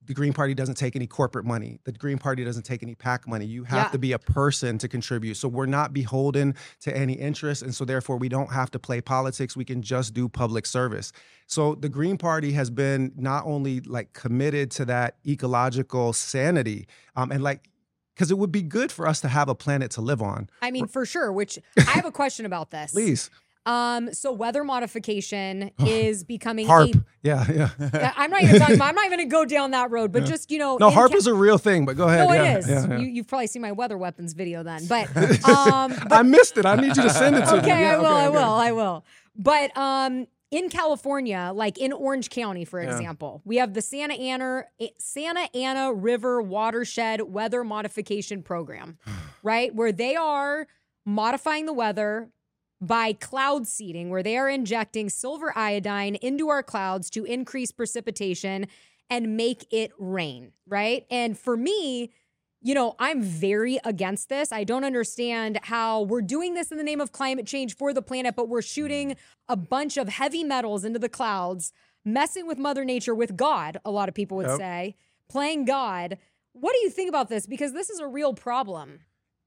the Green Party doesn't take any corporate money. The Green Party doesn't take any PAC money. You have Yeah. to be a person to contribute. So we're not beholden to any interest. And so therefore we don't have to play politics. We can just do public service. So the Green Party has been not only like committed to that ecological sanity, um, and like, because it would be good for us to have a planet to live on. I mean, for sure, which I have a question about this. Please. Um, so weather modification is becoming HARP. a Yeah, yeah. I'm not even talking about, I'm not even gonna go down that road, but just, you know. No, in HARP Ca- is a real thing, but go ahead. No, yeah, it is. yeah, yeah. You, you've probably seen my weather weapons video then, but, um, but I missed it. I need you to send it to me. okay, Yeah, I will, okay, I okay. will, I will. But um, in California, like in Orange County, for example, we have the Santa Ana Santa Ana River Watershed Weather Modification Program, right? Where they are modifying the weather by cloud seeding, where they are injecting silver iodine into our clouds to increase precipitation and make it rain, right? And for me, you know, I'm very against this. I don't understand how we're doing this in the name of climate change for the planet, but we're shooting a bunch of heavy metals into the clouds, messing with Mother Nature, with God, a lot of people would Yep. say, playing God. What do you think about this? Because this is a real problem.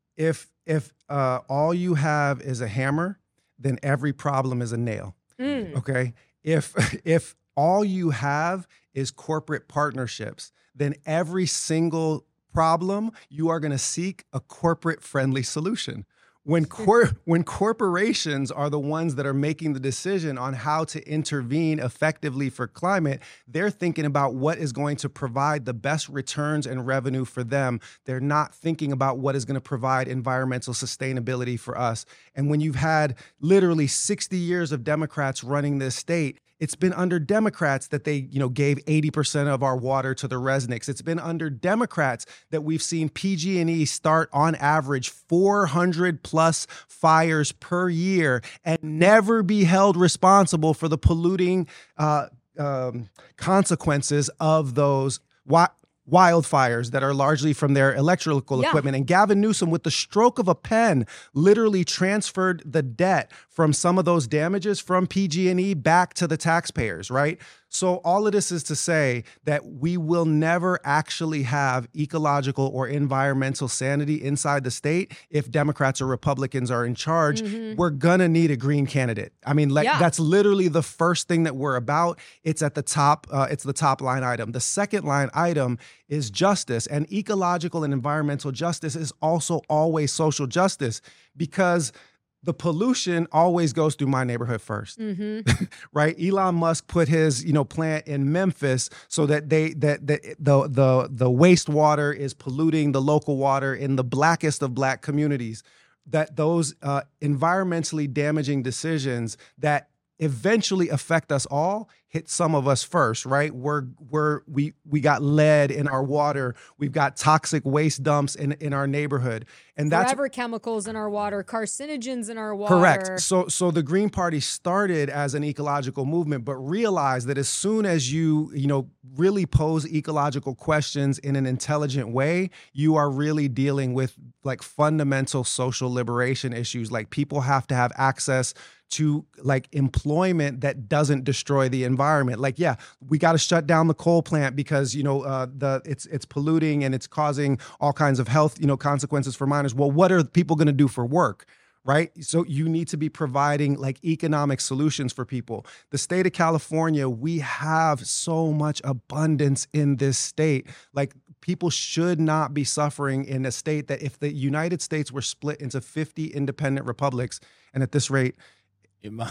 If if uh, all you have is a hammer, then every problem is a nail. Mm. Okay. If if all you have is corporate partnerships, then every single problem you are going to seek a corporate friendly solution. When cor- when corporations are the ones that are making the decision on how to intervene effectively for climate, they're thinking about what is going to provide the best returns and revenue for them. They're not thinking about what is going to provide environmental sustainability for us. And when you've had literally sixty years of Democrats running this state, it's been under Democrats that they, you know, gave eighty percent of our water to the Resnicks. It's been under Democrats that we've seen P G and E start on average four hundred plus fires per year and never be held responsible for the polluting uh, um, consequences of those wi- wildfires that are largely from their electrical Yeah. equipment. And Gavin Newsom, with the stroke of a pen, literally transferred the debt from some of those damages from P G and E back to the taxpayers, right? So all of this is to say that we will never actually have ecological or environmental sanity inside the state if Democrats or Republicans are in charge. Mhm. We're gonna need a green candidate. I mean, like Yeah. that's literally the first thing that we're about. It's at the top. Uh, it's the top line item. The second line item is justice, and ecological and environmental justice is also always social justice, because the pollution always goes through my neighborhood first. Mm-hmm. Right? Elon Musk put his, you know, plant in Memphis so that they that, that the the the wastewater is polluting the local water in the blackest of black communities. That those uh, environmentally damaging decisions that eventually affect us all hit some of us first, right? We're we're we we got lead in our water. We've got toxic waste dumps in in our neighborhood, and that's Forever chemicals in our water, carcinogens in our water. correct. So, so the Green Party started as an ecological movement, but realized that as soon as you, you know, really pose ecological questions in an intelligent way, you are really dealing with like fundamental social liberation issues. Like people have to have access to like employment that doesn't destroy the environment. Like, yeah, we got to shut down the coal plant because, you know, uh, the it's it's polluting and it's causing all kinds of health, you know, consequences for miners. Well, what are people going to do for work? Right? So you need to be providing like economic solutions for people. The state of California, we have so much abundance in this state. Like people should not be suffering in a state that if the United States were split into fifty independent republics, and at this rate, It might,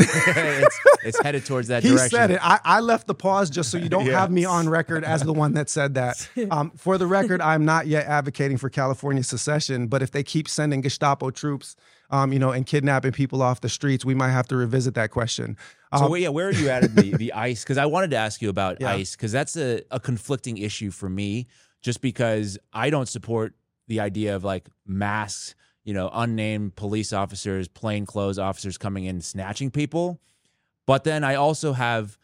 it's, it's headed towards that he direction. said it. I, I left the pause just so you don't Yeah. have me on record as the one that said that. Um, for the record, I'm not yet advocating for California secession, but if they keep sending Gestapo troops, um, you know, and kidnapping people off the streets, we might have to revisit that question. Um, So wait, yeah, where are you at in the, the ICE? Because I wanted to ask you about Yeah. ICE, because that's a, a conflicting issue for me, just because I don't support the idea of like masks, you know, unnamed police officers, plainclothes officers coming in snatching people. But then I also have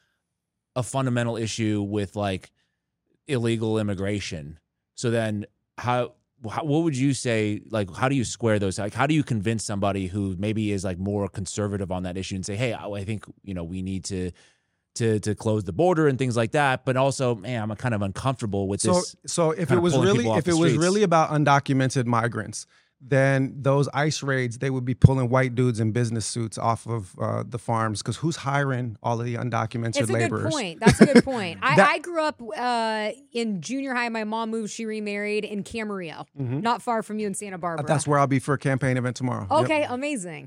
a fundamental issue with like illegal immigration. So then how, how what would you say, like, how do you square those? Like, how do you convince somebody who maybe is like more conservative on that issue and say, hey, I, I think, you know, we need to to to close the border and things like that. But also, man, I'm kind of uncomfortable with So, this. so if kind it of was pulling really, people off if the it was streets. really about undocumented migrants, then those ICE raids, they would be pulling white dudes in business suits off of uh, the farms, because who's hiring all of the undocumented It's a laborers? good point. That's a good point. I, That- I grew up uh, in junior high. My mom moved. She remarried in Camarillo, Mhm. not far from you in Santa Barbara. That's where I'll be for a campaign event tomorrow. Yep. Okay, amazing.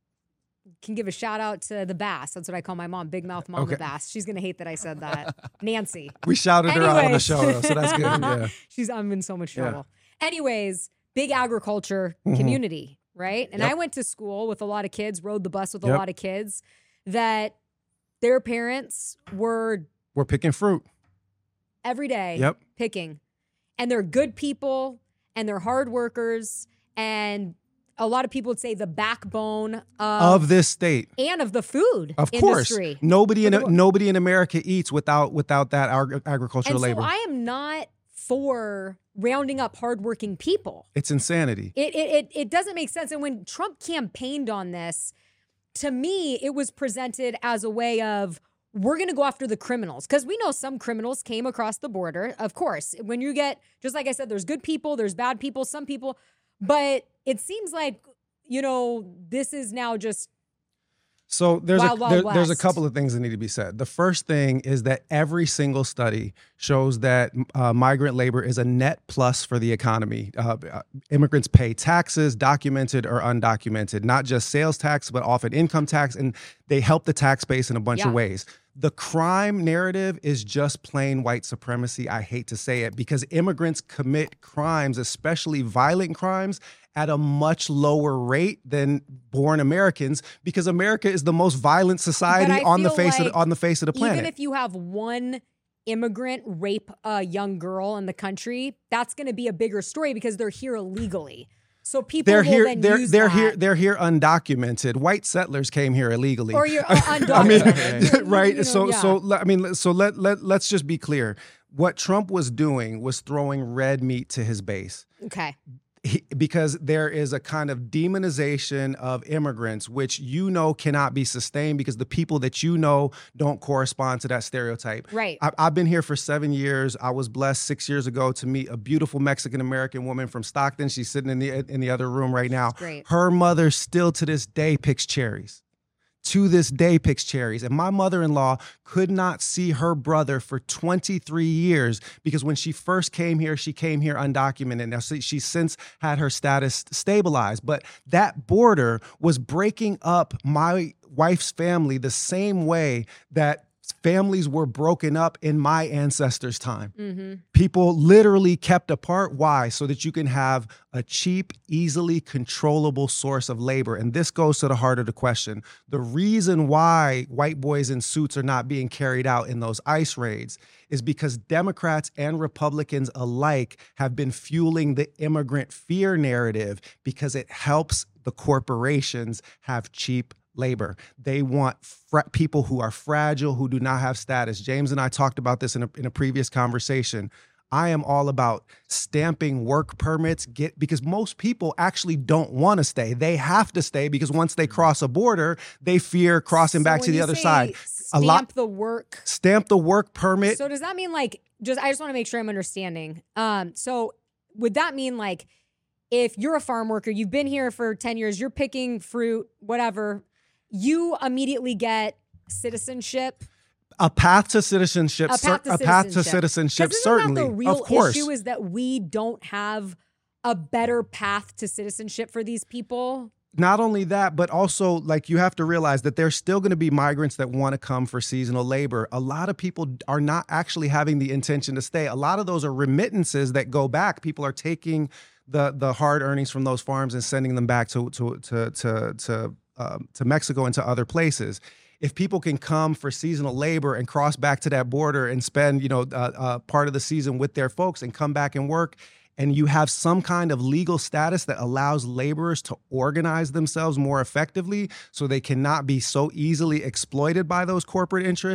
Can give a shout out to the Bass. That's what I call my mom, Big Mouth Mama Okay. Bass. She's gonna hate that I said that. Nancy. We shouted her out on the Anyways. show, though, so that's good. Yeah. She's I'm in so much Yeah. trouble. Anyways, big agriculture Mhm. community, right? And Yep. I went to school with a lot of kids, rode the bus with a Yep. lot of kids that their parents were We're picking fruit. every day Yep. picking. And they're good people and they're hard workers. And a lot of people would say the backbone of, Of this state. and of the food Of course. industry. Nobody in For the- nobody in America eats without without that ag- agricultural And so labor. I am not for rounding up hardworking people. It's insanity. It, it it it doesn't make sense. And when Trump campaigned on this, to me, it was presented as a way of we're going to go after the criminals, because we know some criminals came across the border. Of course, when you get, just like I said, there's good people, there's bad people, some people, but it seems like, you know, this is now just So there's Wild, a Wild there- there's a West. couple of things that need to be said. The first thing is that every single study shows that uh, migrant labor is a net plus for the economy. Uh, uh, immigrants pay taxes, documented or undocumented, not just sales tax, but often income tax, and they help the tax base in a bunch Yeah. of ways. The crime narrative is just plain white supremacy. I hate to say it, because immigrants commit crimes, especially violent crimes, at a much lower rate than born Americans, because America is the most violent society I on the feel face of like the, on the face of the planet. even if you have one immigrant rape a young girl in the country, that's going to be a bigger story because they're here illegally. So people they're will here, then they're use they're that. here, they're here undocumented. White settlers came here illegally. Or you're I mean, undocumented. right? You know, so yeah. so let- I mean, so let let let's just be clear. What Trump was doing was throwing red meat to his base. Okay. He, because there is a kind of demonization of immigrants, which you know cannot be sustained because the people that you know don't correspond to that stereotype. Right. I, I've been here for seven years. I was blessed six years ago to meet a beautiful Mexican American woman from Stockton. She's sitting in the in the other room right now. great. Her mother still to this day picks cherries. To this day picks cherries. And my mother-in-law could not see her brother for twenty-three years because when she first came here, she came here undocumented. Now she- she's since had her status stabilized. But that border was breaking up my wife's family the same way that families were broken up in my ancestors' time. Mm-hmm. People literally kept apart. Why? So that you can have a cheap, easily controllable source of labor. And this goes to the heart of the question. The reason why white boys in suits are not being carried out in those ICE raids is because Democrats and Republicans alike have been fueling the immigrant fear narrative because it helps the corporations have cheap labor. They want fra- people who are fragile, who do not have status. James and I talked about this in a, in a previous conversation. I am all about stamping work permits, get because most people actually don't want to stay. They have to stay because once they cross a border, they fear crossing So back when to the you other say side. Stamp A lot the work. stamp the work permit. So does that mean like just I just want to make sure I'm understanding. Um, so would that mean like if you're a farm worker, you've been here for ten years, you're picking fruit, whatever, you immediately get citizenship? A path to citizenship. A cer- path to a path to citizenship. citizenship. 'Cause isn't Certainly, that the real of course. issue is that we don't have a better path to citizenship for these people? Not only that, but also like you have to realize that there's still going to be migrants that want to come for seasonal labor. A lot of people are not actually having the intention to stay. A lot of those are remittances that go back. People are taking the the hard earnings from those farms and sending them back to to to to to, um, to Mexico and to other places. If people can come for seasonal labor and cross back to that border and spend, you know, uh, uh, part of the season with their folks and come back and work, and you have some kind of legal status that allows laborers to organize themselves more effectively so they cannot be so easily exploited by those corporate interests,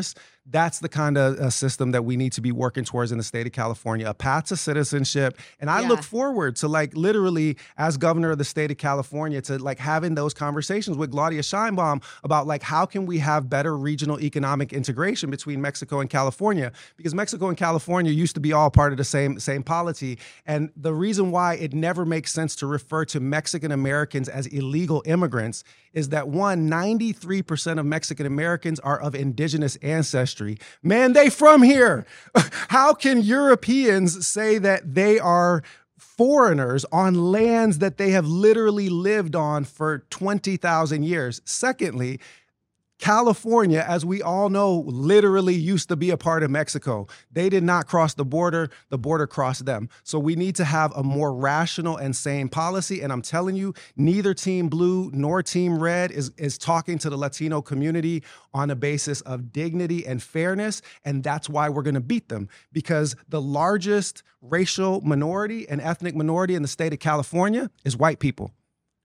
That's the kind of uh, system that we need to be working towards in the state of California, a path to citizenship. And I Yeah. look forward to, like, literally as governor of the state of California, to like having those conversations with Claudia Sheinbaum about like, how can we have better regional economic integration between Mexico and California? Because Mexico and California used to be all part of the same, same polity. And the reason why it never makes sense to refer to Mexican Americans as illegal immigrants is that, one, ninety-three percent of Mexican Americans are of indigenous ancestry. Man, they from here. How can Europeans say that they are foreigners on lands that they have literally lived on for twenty thousand years? Secondly, California, as we all know, literally used to be a part of Mexico. They did not cross the border. The border crossed them. So we need to have a more rational and sane policy. And I'm telling you, neither Team Blue nor Team Red is, is talking to the Latino community on a basis of dignity and fairness. And that's why we're going to beat them, because the largest racial minority and ethnic minority in the state of California is white people.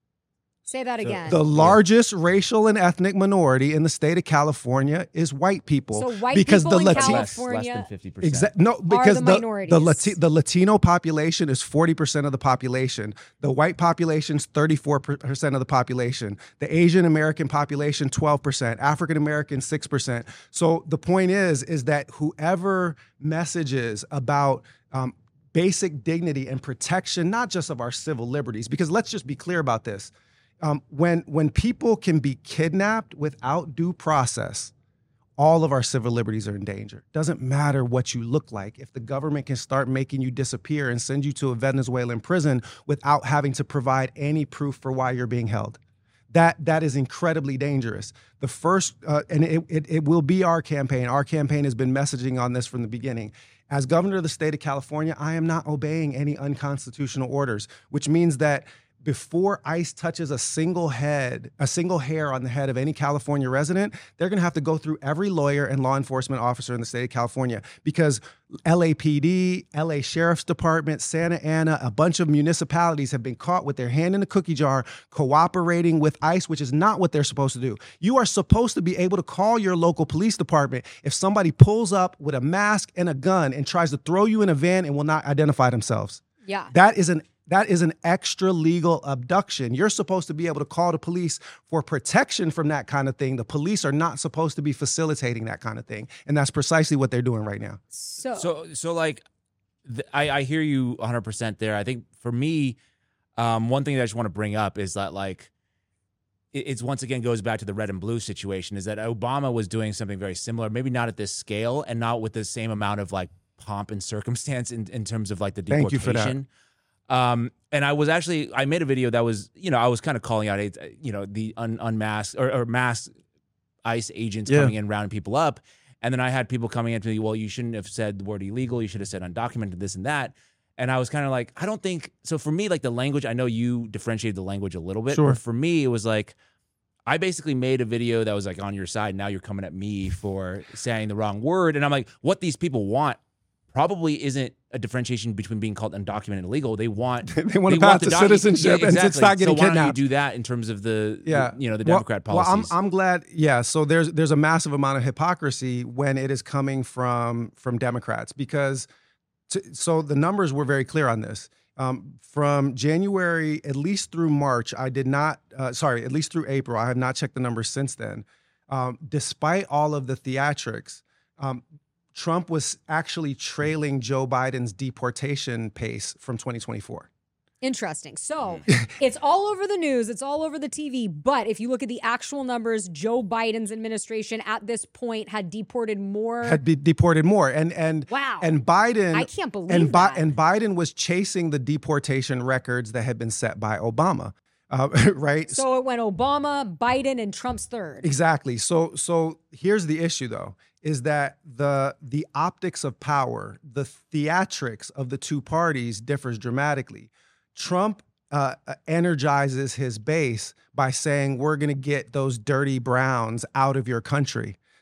Say that again. The largest yeah. racial and ethnic minority in the state of California is white people. So white because people the in Lati- California less, less than fifty percent. Exa- no, because the the minorities. the, Lati- the Latino population is forty percent of the population. The white population is thirty-four percent of the population. The Asian American population, twelve percent. African American, six percent. So the point is, is that whoever messages about um, basic dignity and protection, not just of our civil liberties, because let's just be clear about this. Um, when when people can be kidnapped without due process, all of our civil liberties are in danger. Doesn't matter what you look like. If the government can start making you disappear and send you to a Venezuelan prison without having to provide any proof for why you're being held, that that is incredibly dangerous. The first, uh, and it, it it will be our campaign. Our campaign has been messaging on this from the beginning. As governor of the state of California, I am not obeying any unconstitutional orders, which means that before ICE touches a single head, a single hair on the head of any California resident, they're going to have to go through every lawyer and law enforcement officer in the state of California, because L A P D, L A Sheriff's Department, Santa Ana, a bunch of municipalities have been caught with their hand in the cookie jar, cooperating with ICE, which is not what they're supposed to do. You are supposed to be able to call your local police department if somebody pulls up with a mask and a gun and tries to throw you in a van and will not identify themselves. Yeah. That is an That is an extra legal abduction. You're supposed to be able to call the police for protection from that kind of thing. The police are not supposed to be facilitating that kind of thing. And that's precisely what they're doing right now. So, So, so like, th- I, I hear you one hundred percent there. I think for me, um, one thing that I just want to bring up is that, like, it, it's once again goes back to the red and blue situation, is that Obama was doing something very similar, maybe not at this scale and not with the same amount of, like, pomp and circumstance in, in terms of, like, the deportation. Thank you for that. Um, and I was actually, I made a video that was, you know, I was kind of calling out, you know, the un, unmasked or, or masked ICE agents Yeah. coming in, rounding people up. And then I had people coming in to me, well, you shouldn't have said the word illegal. You should have said undocumented, this and that. And I was kind of like, I don't think, so for me, like the language, I know you differentiated the language a little bit, Sure. but for me, it was like, I basically made a video that was like on your side. Now you're coming at me for saying the wrong word. And I'm like, what these people want probably isn't a differentiation between being called undocumented and illegal. They want They want to path the to docu- citizenship Yeah, and exactly. to stop getting so why kidnapped. don't you do that in terms of the, Yeah. the you know, the Well- Democrat well, policies? I'm, I'm glad. Yeah. So there's there's a massive amount of hypocrisy when it is coming from from Democrats, because to, so the numbers were very clear on this. Um, from January, at least through March, I did not, uh, sorry, at least through April, I have not checked the numbers since then. Um, despite all of the theatrics, um, Trump was actually trailing Joe Biden's deportation pace from twenty twenty-four. interesting. So it's all over the news. It's all over the T V. But if you look at the actual numbers, Joe Biden's administration at this point had deported more. Had be deported more, and and Wow. and Biden, I can't believe and Bi- that. and Biden was chasing the deportation records that had been set by Obama, uh, right? So it went Obama, Biden, and Trump's third. Exactly. So so here's the issue, though, is that the the optics of power, the theatrics of the two parties differs dramatically. Trump uh, energizes his base by saying, we're going to get those dirty browns out of your country.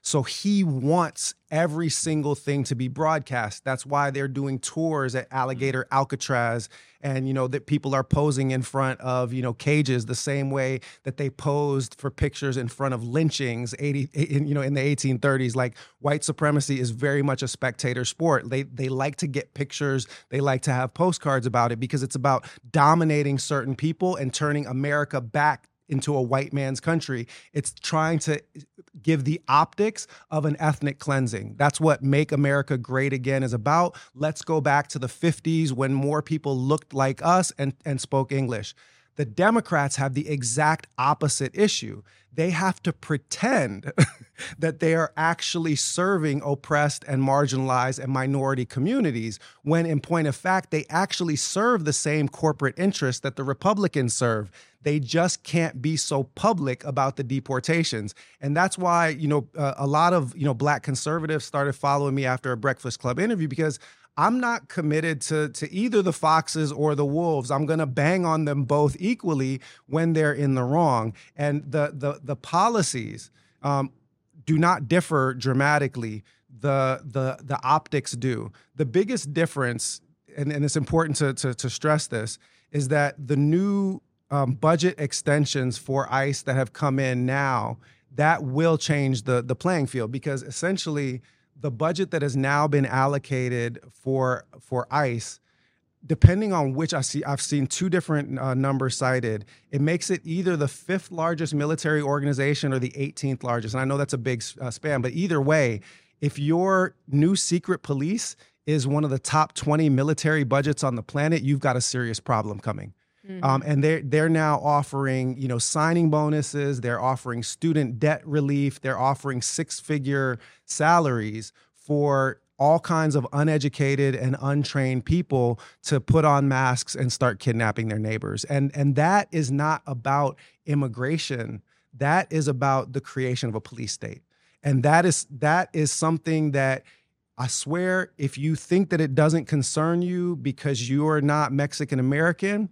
So he wants every single thing to be broadcast. That's why they're doing tours at Alligator Alcatraz, and you know that people are posing in front of you know cages the same way that they posed for pictures in front of lynchings eighty in, you know in the eighteen thirties. Like, white supremacy is very much a spectator sport. They they like to get pictures, they like to have postcards about it, because it's about dominating certain people and turning America back into a white man's country. It's trying to give the optics of an ethnic cleansing. That's what Make America Great Again is about. Let's go back to the fifties when more people looked like us and, and spoke English. The Democrats have the exact opposite issue. They have to pretend that they are actually serving oppressed and marginalized and minority communities, when in point of fact, they actually serve the same corporate interests that the Republicans serve. They just can't be so public about the deportations. And that's why, you know, uh, a lot of, you know, Black conservatives started following me after a Breakfast Club interview, because I'm not committed to, to either the foxes or the wolves. I'm going to bang on them both equally when they're in the wrong. And the the the policies um, do not differ dramatically. The the the optics do. The biggest difference, and, and it's important to, to to stress this, is that the new um, budget extensions for ICE that have come in now, that will change the the playing field, because essentially the budget that has now been allocated for for ICE, depending on which I see, I've seen two different uh, numbers cited. It makes it either the fifth largest military organization or the eighteenth largest. And I know that's a big uh, span, but either way, if your new secret police is one of the top twenty military budgets on the planet, you've got a serious problem coming. Mm-hmm. Um, and they're, they're now offering, you know, signing bonuses. They're offering student debt relief. They're offering six-figure salaries for all kinds of uneducated and untrained people to put on masks and start kidnapping their neighbors. And, and that is not about immigration. That is about the creation of a police state. And that is that is something that, I swear, if you think that it doesn't concern you because you are not Mexican American,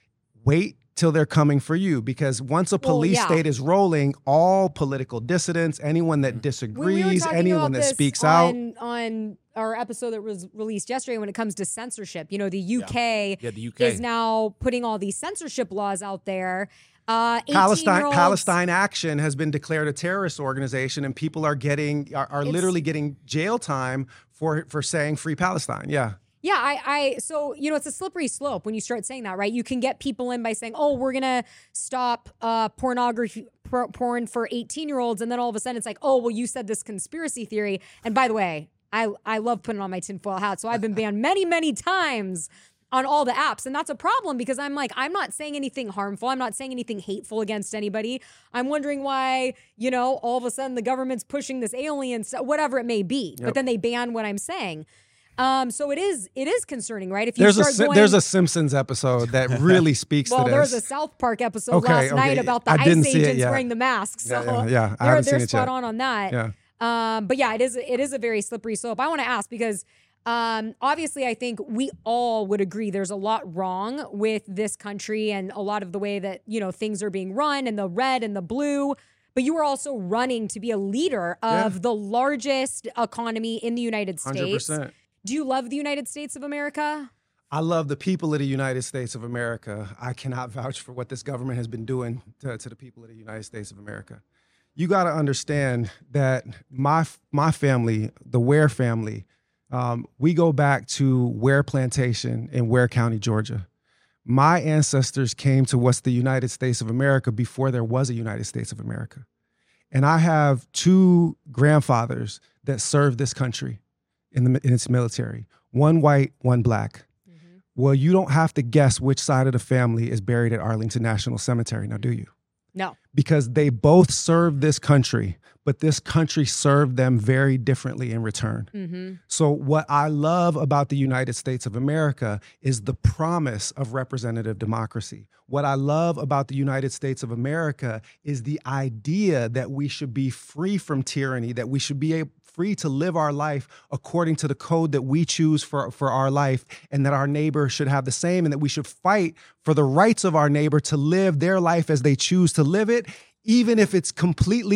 wait till they're coming for you, because once a police well, yeah. state is rolling, all political dissidents, anyone that disagrees, we anyone that speaks on, out. On our episode that was released yesterday, when it comes to censorship, you know, the U K, yeah. Yeah, the U K is now putting all these censorship laws out there. Uh, Palestine Palestine Action has been declared a terrorist organization, and people are getting are, are literally getting jail time for for saying Free Palestine. Yeah. Yeah, I, I, so, you know, it's a slippery slope when you start saying that, right? You can get people in by saying, oh, we're going to stop uh, pornography, por- porn for eighteen year olds. And then all of a sudden it's like, oh, well, you said this conspiracy theory. And by the way, I, I love putting on my tinfoil hat. So I've been banned many, many times on all the apps. And that's a problem, because I'm like, I'm not saying anything harmful. I'm not saying anything hateful against anybody. I'm wondering why, you know, all of a sudden the government's pushing this alien stuff, whatever it may be. Yep. But then they ban what I'm saying. Um, so it is it is concerning, right? If you there's start a going, there's a Simpsons episode that really speaks well, to this. Well, there was a South Park episode okay, last okay. night about the I ICE agents wearing the masks. So yeah, yeah, yeah. I they're, haven't they're seen it spot yet. on on that. Yeah. Um, but yeah, it is it is a very slippery slope. I want to ask, because um, obviously I think we all would agree there's a lot wrong with this country and a lot of the way that, you know, things are being run, and the red and the blue. But you are also running to be a leader of yeah. the largest economy in the United States. one hundred percent. Do you love the United States of America? I love the people of the United States of America. I cannot vouch for what this government has been doing to, to the people of the United States of America. You got to understand that my my family, the Ware family, um, we go back to Ware Plantation in Ware County, Georgia. My ancestors came to what's the United States of America before there was a United States of America. And I have two grandfathers that served this country in the in its military, one white, one black. Mm-hmm. Well, you don't have to guess which side of the family is buried at Arlington National Cemetery, now do you? No. Because they both served this country, but this country served them very differently in return. Mm-hmm. So what I love about the United States of America is the promise of representative democracy. What I love about the United States of America is the idea that we should be free from tyranny, that we should be able free to live our life according to the code that we choose for, for our life, and that our neighbor should have the same, and that we should fight for the rights of our neighbor to live their life as they choose to live it, even if it's completely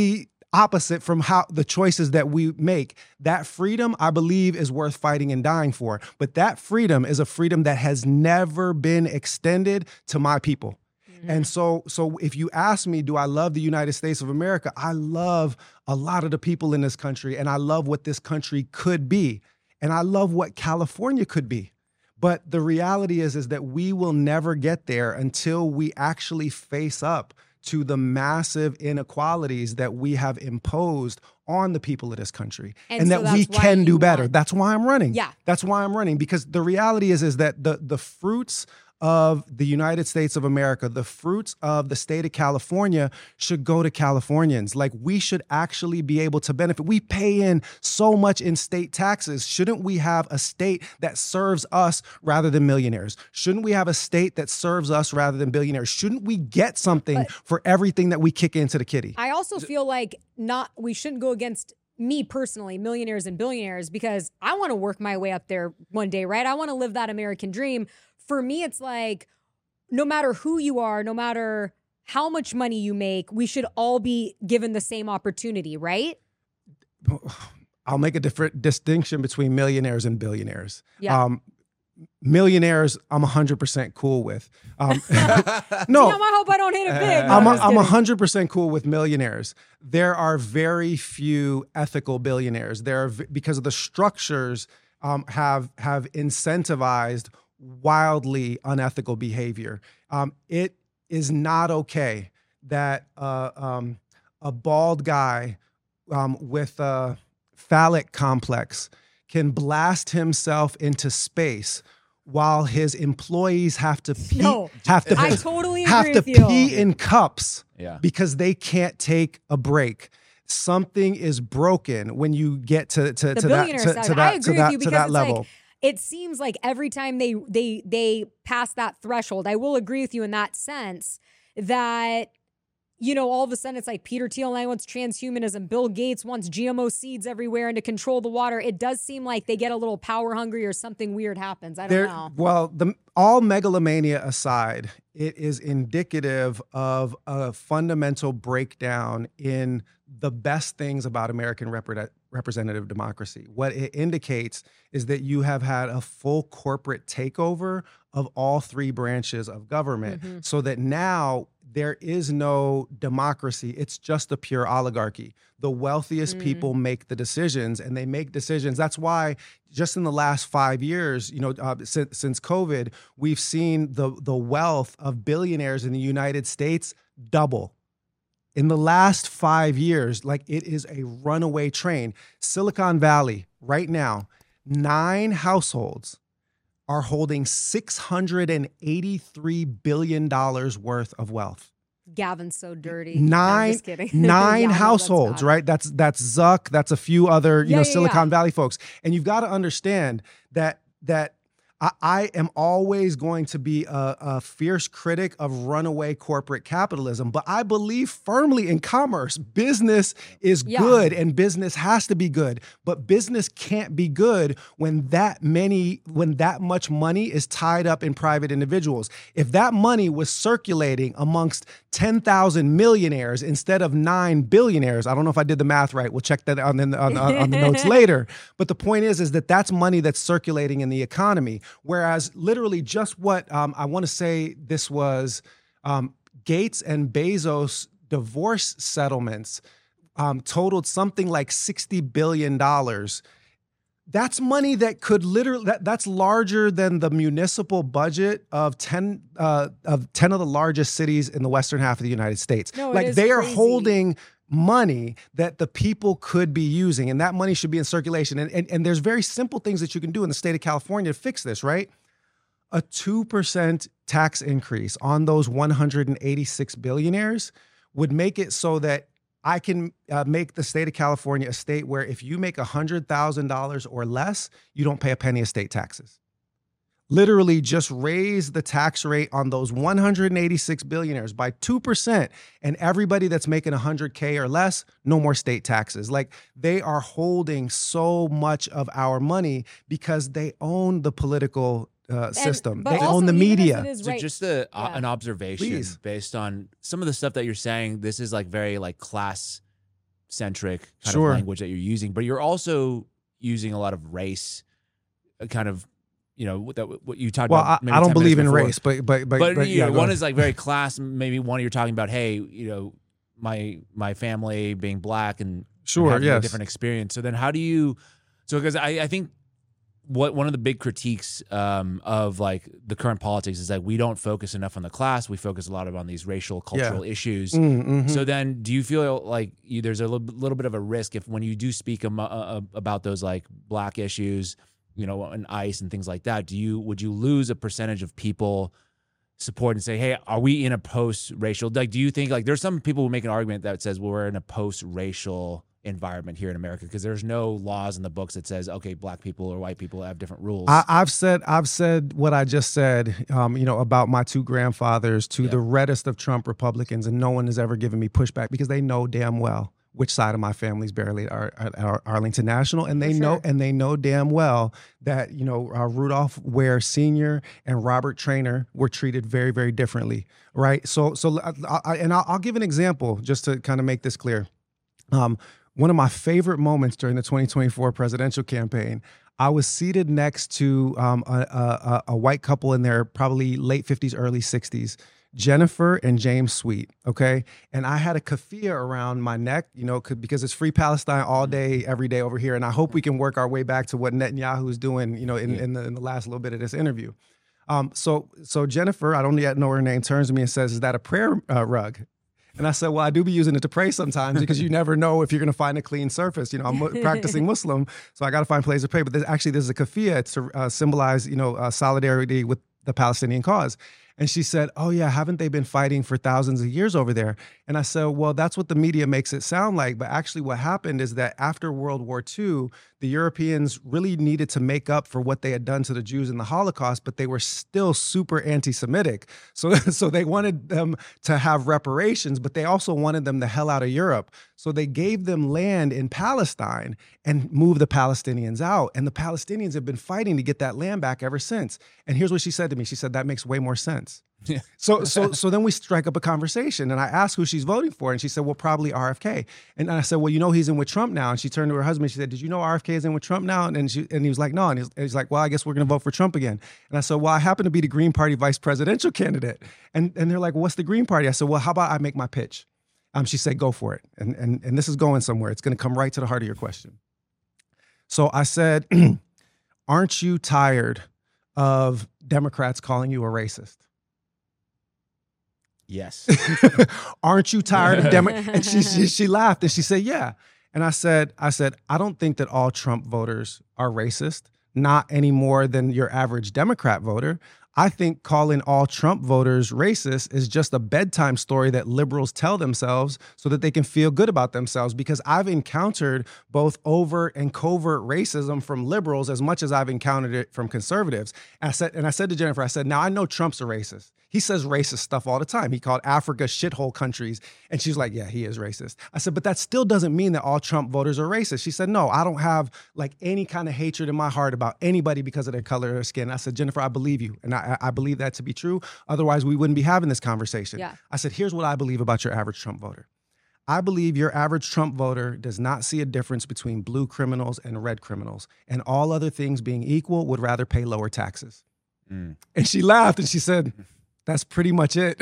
opposite from how the choices that we make. That freedom, I believe, is worth fighting and dying for. But that freedom is a freedom that has never been extended to my people. Mm-hmm. And so, so if you ask me, do I love the United States of America? I love a lot of the people in this country, and I love what this country could be. And I love what California could be. But the reality is, is that we will never get there until we actually face up to the massive inequalities that we have imposed on the people of this country, and, and so that we can do better. Want. That's why I'm running. Yeah. That's why I'm running, because the reality is, is that the, the fruits of the United States of America, the fruits of the state of California should go to Californians. Like, we should actually be able to benefit. We pay in so much in state taxes. Shouldn't we have a state that serves us rather than millionaires? Shouldn't we have a state that serves us rather than billionaires? Shouldn't we get something but for everything that we kick into the kitty? I also feel like not we shouldn't go against me personally, millionaires and billionaires, because I want to work my way up there one day, right? I want to live that American dream. For me, it's like, no matter who you are, no matter how much money you make, we should all be given the same opportunity, right? I'll make a different distinction between millionaires and billionaires. Yeah. Um, millionaires, I'm one hundred percent cool with. Um, no, Damn, I hope I don't hit it big. No, I'm, I'm, I'm one hundred percent cool with millionaires. There are very few ethical billionaires. There are, because of the structures um, have have incentivized wildly unethical behavior. Um, it is not okay that uh, um, a bald guy um, with a phallic complex can blast himself into space while his employees have to pee, no, have to I totally have agree to with you. pee in cups yeah. because they can't take a break. Something is broken when you get to to, the to that to, side. to that I agree to with that, you to because that it's level. Like, it seems like every time they they they pass that threshold, I will agree with you in that sense that, you know, all of a sudden it's like Peter Thiel now wants transhumanism, Bill Gates wants G M O seeds everywhere and to control the water. It does seem like they get a little power hungry or something weird happens. I don't There, know. Well, the, all megalomania aside, it is indicative of a fundamental breakdown in the best things about American repre- representative democracy. What it indicates is that you have had a full corporate takeover of all three branches of government, mm-hmm. so that now there is no democracy. It's just a pure oligarchy. The wealthiest mm. people make the decisions, and they make decisions. That's why just in the last five years, you know, uh, since, since COVID, we've seen the, the wealth of billionaires in the United States double. In the last five years, like, it is a runaway train. Silicon Valley, right now, nine households are holding six hundred eighty-three billion dollars worth of wealth. Gavin's so dirty. Nine, no, I'm just kidding. nine yeah, households, no, right? That's that's Zuck. That's a few other, you yeah, know, yeah, Silicon yeah. Valley folks. And you've got to understand that that I, I am always going to be a, a fierce critic of runaway corporate capitalism, but I believe firmly in commerce. Business is yeah. good, and business has to be good, but business can't be good when that many, when that much money is tied up in private individuals. If that money was circulating amongst ten thousand millionaires instead of nine billionaires, I don't know if I did the math right. We'll check that on the, on, on the notes later. But the point is, is that that's money that's circulating in the economy. Whereas literally just what um, I want to say this was um, Gates and Bezos divorce settlements um, totaled something like sixty billion dollars. That's money that could literally, that, that's larger than the municipal budget of ten, uh, of ten of the largest cities in the western half of the United States. No, like, it is they are crazy. holding money that the people could be using, and that money should be in circulation. And, and, and there's very simple things that you can do in the state of California to fix this, right? A two percent tax increase on those one hundred eighty-six billionaires would make it so that I can uh, make the state of California a state where if you make one hundred thousand dollars or less, you don't pay a penny of state taxes. Literally just raise the tax rate on those one hundred eighty-six billionaires by two percent, and everybody that's making one hundred K or less, no more state taxes. Like, they are holding so much of our money because they own the political uh, system. but They also, own the even as media. it is So right- just a, Yeah. an observation Please. based on some of the stuff that you're saying. This is like very like class centric kind Sure. of language that you're using, but you're also using a lot of race, uh, kind of, you know, what, that, what you talked Well, about. I, maybe I don't ten believe in minutes before. race, but but but, But, but you yeah, know, go one ahead. is like very class. Maybe one you're talking about, hey, you know, my my family being black and Sure, having a yes. different experience. So then, how do you? So because I, I think what one of the big critiques um, of like the current politics is that we don't focus enough on the class. We focus a lot of on these racial, cultural issues. Mm, mhm. So then, do you feel like you, there's a little, little bit of a risk if when you do speak am, uh, about those like black issues, you know, and ICE and things like that? Do you would you lose a percentage of people support and say, hey, are we in a post-racial? Like, do you think like there's some people who make an argument that says well, we're in a post-racial environment here in America because there's no laws in the books that says okay, black people or white people have different rules. I, I've said I've said what I just said, um, you know, about my two grandfathers to Yeah. the reddest of Trump Republicans, and no one has ever given me pushback because they know damn well which side of my family's barely at Ar- at Ar- Arlington National, and they For know sure. and they know damn well that you know uh, Rudolph Ware Senior and Robert Traynor were treated very very differently, right? So so I, I, and I'll, I'll give an example just to kind of make this clear. Um, one of my favorite moments during the twenty twenty-four presidential campaign, I was seated next to um, a, a, a white couple in their probably late fifties, early sixties, Jennifer and James Sweet, okay? And I had a keffiyeh around my neck, you know, 'cause- because it's free Palestine all day, every day over here. And I hope we can work our way back to what Netanyahu is doing, you know, in, Yeah. in, the, in the last little bit of this interview. Um, so, so Jennifer, I don't yet know her name, turns to me and says, "Is that a prayer uh, rug?" And I said, well, I do be using it to pray sometimes because you never know if you're going to find a clean surface. You know, I'm a practicing Muslim, so I got to find places to pray. But there's, actually, there's a keffiyeh to uh, symbolize, you know, uh, solidarity with the Palestinian cause. And she said, oh, yeah, haven't they been fighting for thousands of years over there? And I said, well, that's what the media makes it sound like. But actually what happened is that after World War Two, the Europeans really needed to make up for what they had done to the Jews in the Holocaust, but they were still super anti-Semitic. So, so they wanted them to have reparations, but they also wanted them the hell out of Europe. So they gave them land in Palestine and moved the Palestinians out. And the Palestinians have been fighting to get that land back ever since. And here's what she said to me. She said, that makes way more sense. Yeah. So so so then we strike up a conversation, and I asked who she's voting for, and she said, well, probably R F K. And I said, well, you know, he's in with Trump now. And she turned to her husband. She said, did you know R F K is in with Trump now? And she and he was like, no. And he's, and he's like, well, I guess we're going to vote for Trump again. And I said, well, I happen to be the Green Party vice presidential candidate. And and they're like, well, what's the Green Party? I said, well, how about I make my pitch? Um, she said, go for it. And and and this is going somewhere. It's going to come right to the heart of your question. So I said, aren't you tired of Democrats calling you a racist? Yes. Aren't you tired of Democrats? And she, she she laughed and she said, yeah. And I said, I said, I don't think that all Trump voters are racist, not any more than your average Democrat voter. I think calling all Trump voters racist is just a bedtime story that liberals tell themselves so that they can feel good about themselves, because I've encountered both overt and covert racism from liberals as much as I've encountered it from conservatives. And I said, and I said to Jennifer, I said, now I know Trump's a racist. He says racist stuff all the time. He called Africa shithole countries. And she's like, yeah, he is racist. I said, but that still doesn't mean that all Trump voters are racist. She said, no, I don't have like any kind of hatred in my heart about anybody because of their color of their skin. I said, Jennifer, I believe you. And I, I believe that to be true. Otherwise, we wouldn't be having this conversation. Yeah. I said, here's what I believe about your average Trump voter. I believe your average Trump voter does not see a difference between blue criminals and red criminals, and all other things being equal, would rather pay lower taxes. Mm. And she laughed and she said, that's pretty much it.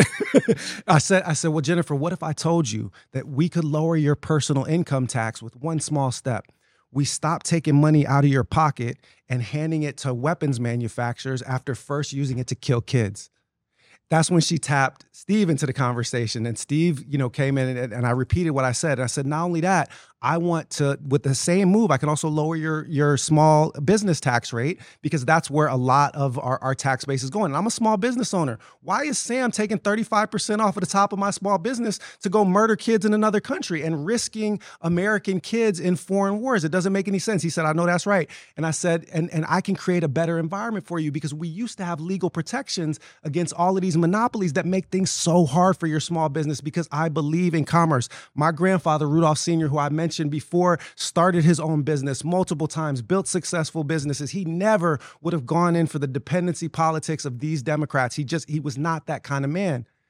I said, I said, well, Jennifer, what if I told you that we could lower your personal income tax with one small step? We stop taking money out of your pocket and handing it to weapons manufacturers after first using it to kill kids. That's when she tapped Steve into the conversation. And Steve, you know, came in and, and I repeated what I said. And I said, not only that, I want to, with the same move, I can also lower your, your small business tax rate, because that's where a lot of our, our tax base is going. And I'm a small business owner. Why is Sam taking thirty-five percent off of the top of my small business to go murder kids in another country and risking American kids in foreign wars? It doesn't make any sense. He said, I know that's right. And I said, and, and I can create a better environment for you, because we used to have legal protections against all of these monopolies that make things so hard for your small business, because I believe in commerce. My grandfather, Rudolph Senior, who I mentioned before, started his own business multiple times, built successful businesses. He never would have gone in for the dependency politics of these Democrats. He just, he was not that kind of man.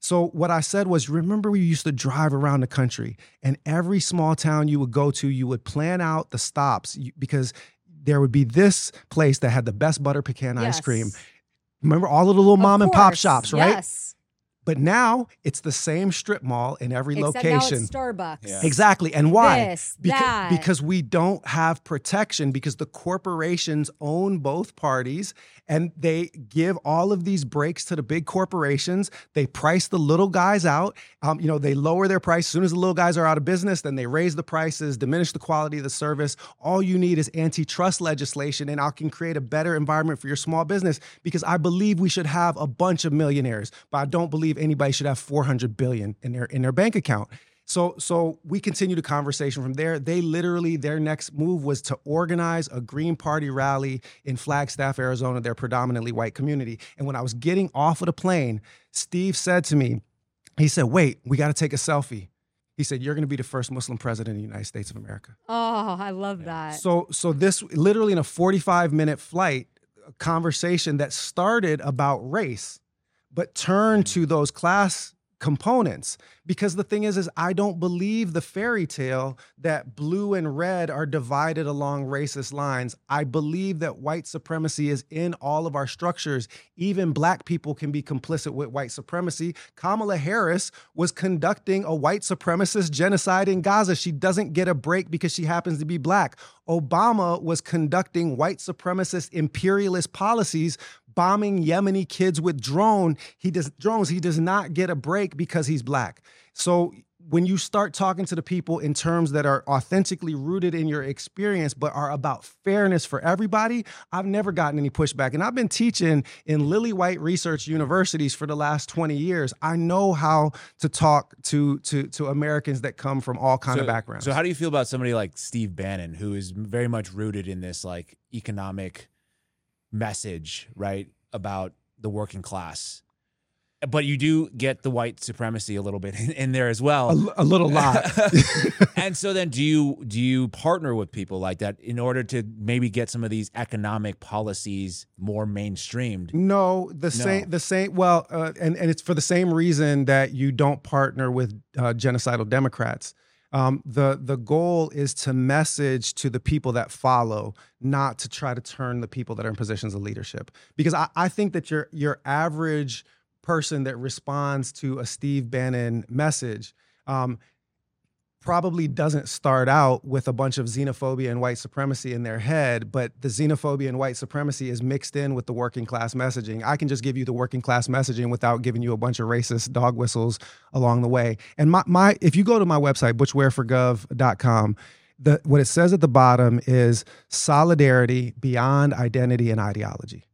So what I said was, remember we used to drive around the country, and every small town you would go to, you would plan out the stops because there would be this place that had the best butter pecan Yes. ice cream. Remember all of the little Of mom and pop course. shops, right? Yes. But now it's the same strip mall in every Except location. now it's Starbucks. Yeah. Exactly. And why? This, Beca- that. because we don't have protection, because the corporations own both parties and they give all of these breaks to the big corporations. They price the little guys out. Um, you know, they lower their price. As soon as the little guys are out of business, then they raise the prices, diminish the quality of the service. All you need is antitrust legislation, and I can create a better environment for your small business, because I believe we should have a bunch of millionaires, but I don't believe anybody should have four hundred billion in their in their bank account. So so we continue the conversation from there. They literally, their next move was to organize a Green Party rally in Flagstaff, Arizona, their predominantly white community. And when I was getting off of the plane, Steve said to me, he said, wait, we got to take a selfie. He said, you're going to be the first Muslim president of the United States of America. Oh, I love that. So so this literally in a forty-five minute flight, a conversation that started about race, but turned to those class components. Because the thing is, is I don't believe the fairy tale that blue and red are divided along racist lines. I believe that white supremacy is in all of our structures. Even black people can be complicit with white supremacy. Kamala Harris was conducting a white supremacist genocide in Gaza. She doesn't get a break because she happens to be black. Obama was conducting white supremacist imperialist policies, bombing Yemeni kids with drone. He does drones. He does not get a break because he's black. So when you start talking to the people in terms that are authentically rooted in your experience, but are about fairness for everybody, I've never gotten any pushback. And I've been teaching in lily white research universities for the last twenty years. I know how to talk to to to Americans that come from all kind so, of backgrounds. So how do you feel about somebody like Steve Bannon, who is very much rooted in this like economic message, right, about the working class? But you do get the white supremacy a little bit in, in there as well. A, a little lot. And so then do you do you partner with people like that in order to maybe get some of these economic policies more mainstreamed? No, the same, the same. Well, uh, and and it's for the same reason that you don't partner with uh, genocidal Democrats. Um, the the goal is to message to the people that follow, not to try to turn the people that are in positions of leadership. Because I, I think that your your average person that responds to a Steve Bannon message um, probably doesn't start out with a bunch of xenophobia and white supremacy in their head, but the xenophobia and white supremacy is mixed in with the working class messaging. I can just give you the working class messaging without giving you a bunch of racist dog whistles along the way. And my, my if you go to my website, butch ware for gov dot com, the, what it says at the bottom is solidarity beyond identity and ideology.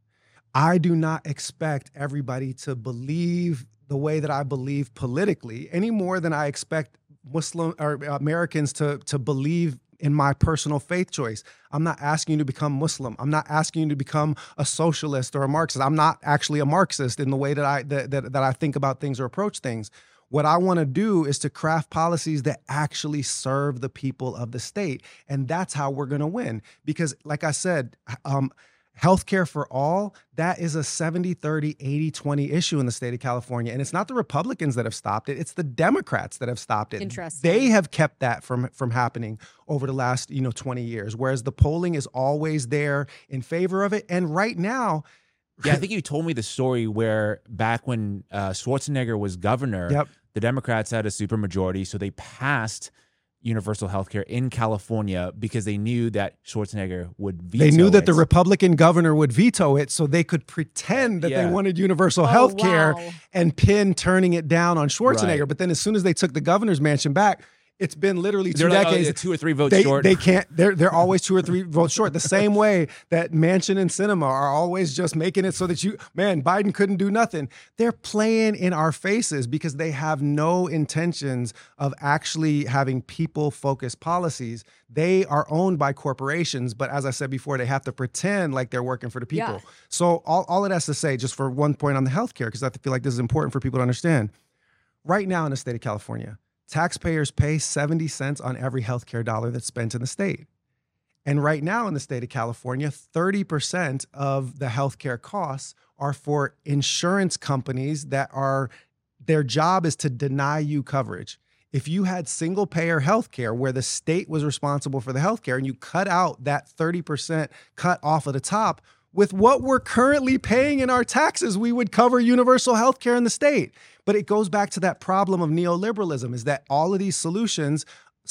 I do not expect everybody to believe the way that I believe politically any more than I expect Muslim or Americans to, to believe in my personal faith choice. I'm not asking you to become Muslim. I'm not asking you to become a socialist or a Marxist. I'm not actually a Marxist in the way that I that, that, that I think about things or approach things. What I want to do is to craft policies that actually serve the people of the state. And that's how we're going to win. Because like I said, um, healthcare for all, that is a seventy thirty, eighty twenty issue in the state of California. And it's not the Republicans that have stopped it. It's the Democrats that have stopped it. Interesting. They have kept that from, from happening over the last, you know, twenty years, whereas the polling is always there in favor of it. And right now, Yeah, I think you told me the story where back when uh, Schwarzenegger was governor, Yep. the Democrats had a supermajority, so they passed universal health care in California because they knew that Schwarzenegger would veto they knew that it. the Republican governor would veto it, so they could pretend that Yeah. they wanted universal Oh, health care wow. and pin turning it down on Schwarzenegger. Right. But then as soon as they took the governor's mansion back, it's been literally two They're like, oh, decades. yeah, two or three votes they, short. They can't. They're they're always two or three votes short. The same way that Manchin and Sinema are always just making it so that you, man, Biden couldn't do nothing. They're playing in our faces because they have no intentions of actually having people-focused policies. They are owned by corporations, but as I said before, they have to pretend like they're working for the people. Yeah. So all all it has to say, just for one point on the healthcare, because I feel like this is important for people to understand. Right now in the state of California, taxpayers pay seventy cents on every healthcare dollar that's spent in the state. And right now in the state of California, thirty percent of the healthcare costs are for insurance companies that are their job is to deny you coverage. If you had single payer healthcare where the state was responsible for the healthcare and you cut out that thirty percent cut off of the top, with what we're currently paying in our taxes, we would cover universal healthcare in the state. But it goes back to that problem of neoliberalism, is that all of these solutions,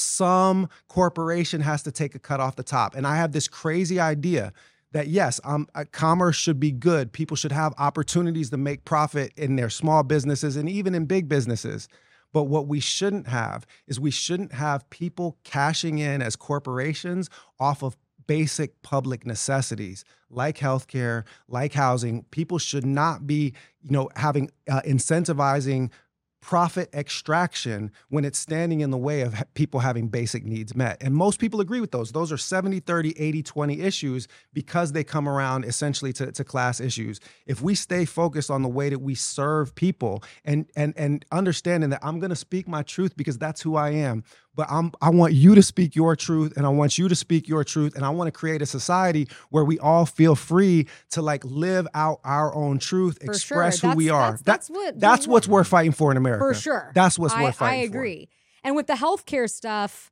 some corporation has to take a cut off the top. And I have this crazy idea that yes, um, uh, commerce should be good. People should have opportunities to make profit in their small businesses and even in big businesses. But what we shouldn't have is we shouldn't have people cashing in as corporations off of basic public necessities like healthcare, like housing. People should not be, you know, having uh, incentivizing profit extraction when it's standing in the way of ha- people having basic needs met. And most people agree with those. Those are seventy thirty, eighty twenty issues because they come around essentially to, to class issues. If we stay focused on the way that we serve people and and and understanding that I'm going to speak my truth because that's who I am, but I'm, I want you to speak your truth and I want you to speak your truth. And I want to create a society where we all feel free to like live out our own truth, For express sure. who we That's- are. that's- that's what- that's what's worth fighting for in America. For sure. That's what's I, worth fighting I for. agree. And with the healthcare stuff,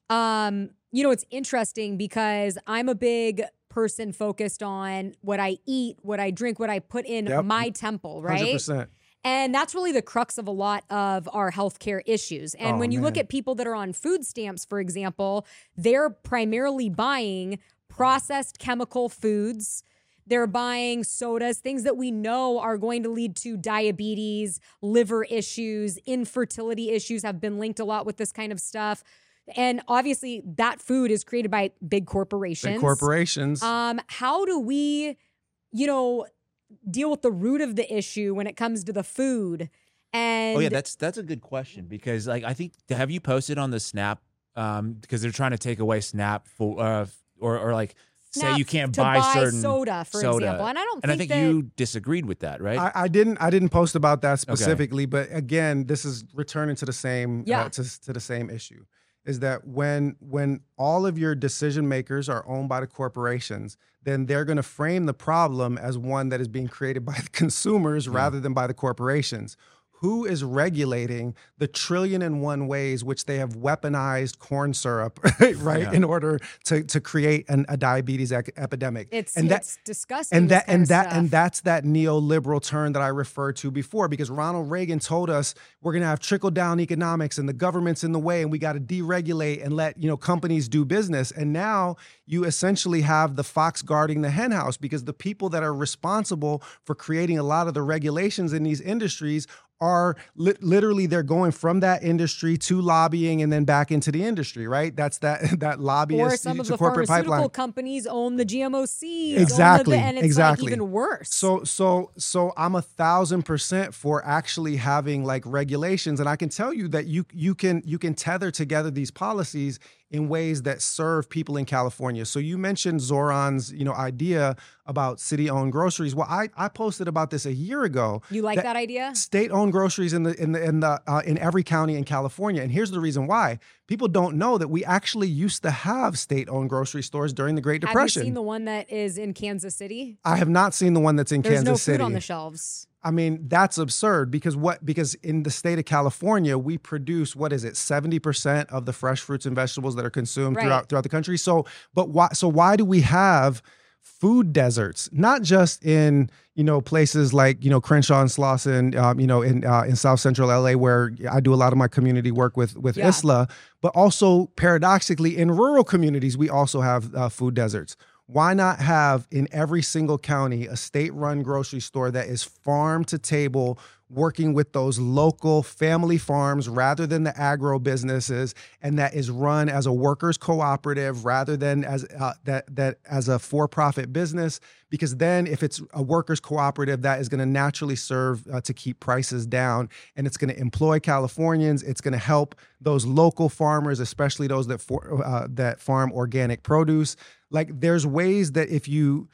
um, you know, it's interesting because I'm a big person focused on what I eat, what I drink, what I put in Yep. my temple, right? one hundred percent. And that's really the crux of a lot of our healthcare issues. And Oh, when you look man. at people that are on food stamps, for example, they're primarily buying processed chemical foods. They're buying sodas, things that we know are going to lead to diabetes, liver issues, infertility issues have been linked a lot with this kind of stuff. And obviously that food is created by big corporations. Big corporations. Um, how do we, you know, deal with the root of the issue when it comes to the food? And Oh yeah, that's that's a good question because like I think have you posted on the Snap um because they're trying to take away Snap for uh or or like say Snap you can't to buy, buy certain soda, for soda. example. And I don't and I think think that- you disagreed with that, right? I, I didn't. I didn't post about that specifically, but again, this is returning to the same. Yeah. Uh, to, to the same issue, is that when when all of your decision makers are owned by the corporations, then they're going to frame the problem as one that is being created by the consumers rather than by the corporations. Who is regulating the trillion and one ways which they have weaponized corn syrup, right, Yeah. in order to to create an, a diabetes ec- epidemic? It's and that, it's disgusting. and this that kind and of that stuff. and that's that neoliberal turn that I referred to before, because Ronald Reagan told us we're going to have trickle down economics and the government's in the way and we got to deregulate and let, you know, companies do business. And now you essentially have the fox guarding the hen house, because the people that are responsible for creating a lot of the regulations in these industries are li- literally they're going from that industry to lobbying and then back into the industry, right? That's that that lobbyist or some of to the corporate pharmaceutical pipeline. companies own the G M O seeds. Exactly, own the, and it's exactly. like even worse. So so so I'm a thousand percent for actually having like regulations, and I can tell you that you you can you can tether together these policies in ways that serve people in California. So you mentioned Zoran's, you know, idea about city-owned groceries. Well, I I posted about this a year ago. you like that, idea? State-owned groceries in the in the in the uh, in every county in California, and here's the reason why. People don't know that we actually used to have state-owned grocery stores during the Great Depression. Have you seen the one that is in Kansas City? I have not seen the one that's in There's Kansas no food City. on the shelves. I mean, that's absurd because what? Because in the state of California, we produce, what is it, seventy percent of the fresh fruits and vegetables that are consumed Right. throughout throughout the country. So, but why? So why do we have food deserts? Not just in, you know, places like, you know, Crenshaw and Slauson, um, you know, in uh, in South Central L A, where I do a lot of my community work with with Yeah. ISLA, but also paradoxically in rural communities, we also have uh, food deserts. Why not have in every single county a state-run grocery store that is farm to table, working with those local family farms rather than the agro businesses, and that is run as a workers cooperative rather than as uh, that that as a for-profit business? Because then, if it's a workers cooperative, that is going to naturally serve uh, to keep prices down, and it's going to employ Californians. It's going to help those local farmers, especially those that for, uh, that farm organic produce. Like, there's ways that if you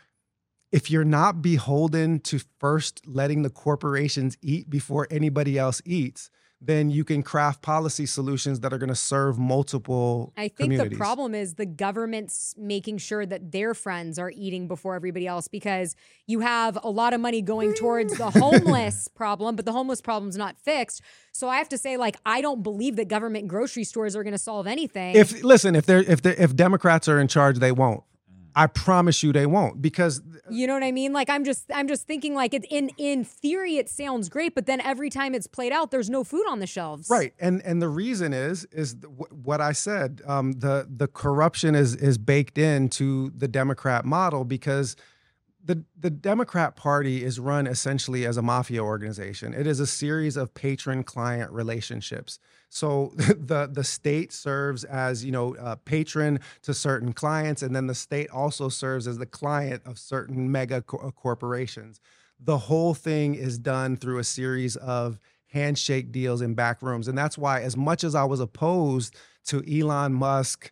if you're not beholden to first letting the corporations eat before anybody else eats, then you can craft policy solutions that are going to serve multiple I think communities. the problem is the government's making sure that their friends are eating before everybody else, because you have a lot of money going towards the homeless problem, but the homeless problem's not fixed. So I have to say, like, I don't believe that government grocery stores are going to solve anything. If listen, if they're if they if Democrats are in charge, they won't. I promise you they won't, because you know what I mean? Like, I'm just I'm just thinking, like, it, in in theory it sounds great, but then every time it's played out, there's no food on the shelves. right. And and the reason is is th- what I said. Um, the the corruption is is baked into the Democrat model, because the the Democrat Party is run essentially as a mafia organization. It is a series of patron-client relationships. So the the state serves as, you know, a patron to certain clients, and then the state also serves as the client of certain mega co- corporations. The whole thing is done through a series of handshake deals in back rooms, and that's why, as much as I was opposed to Elon Musk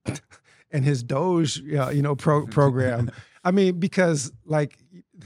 and his Doge, uh, you know, pro- program. I mean, because like,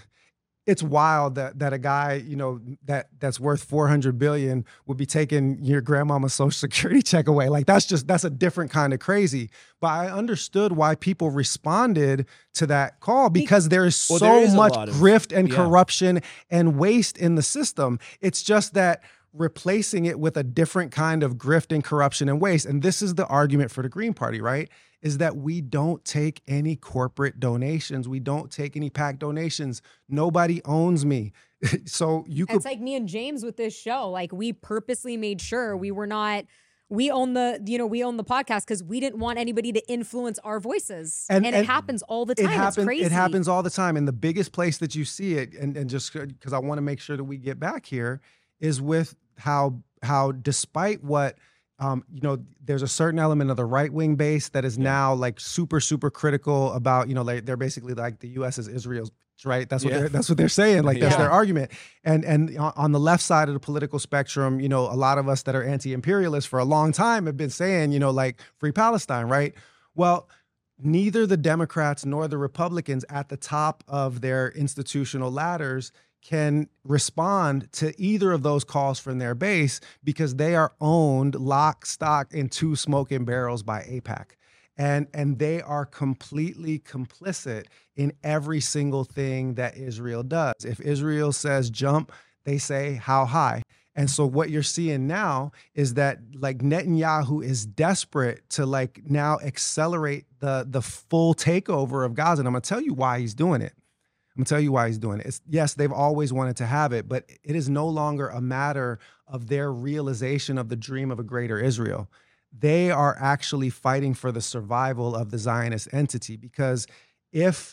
it's wild that that a guy, you know, that that's worth four hundred billion would be taking your grandmama's social security check away. Like, that's just, that's a different kind of crazy. But I understood why people responded to that call, because there is Well, so there is a much lot of- grift and yeah. corruption and waste in the system. It's just that replacing it with a different kind of grift and corruption and waste. And this is the argument for the Green Party, right? Is that we don't take any corporate donations. We don't take any PAC donations. Nobody owns me. So you could. It's like me and James with this show. Like, we purposely made sure we were not, we own the, you know, we own the podcast because we didn't want anybody to influence our voices. And, And- it and happens all the time. It happens. It's crazy. It happens all the time. And the biggest place that you see it, and, and just because I want to make sure that we get back here, is with how how despite what um, you know, there's a certain element of the right wing base that is now like super super critical about, you know, like they're basically like the U S is Israel's, right? That's what Yeah. they're that's what they're saying. Like, that's Yeah. their argument. And and on on the left side of the political spectrum, you know, a lot of us that are anti-imperialists for a long time have been saying, you know, like, free Palestine, right? Well, neither the Democrats nor the Republicans at the top of their institutional ladders can respond to either of those calls from their base, because they are owned lock, stock, and two smoking barrels by AIPAC. And, and they are completely complicit in every single thing that Israel does. If Israel says jump, they say how high. And so what you're seeing now is that, like, Netanyahu is desperate to, like, now accelerate the the full takeover of Gaza. And I'm gonna tell you why he's doing it. I'm gonna tell you why he's doing it. It's, yes, they've always wanted to have it, but it is no longer a matter of their realization of the dream of a greater Israel. They are actually fighting for the survival of the Zionist entity, because if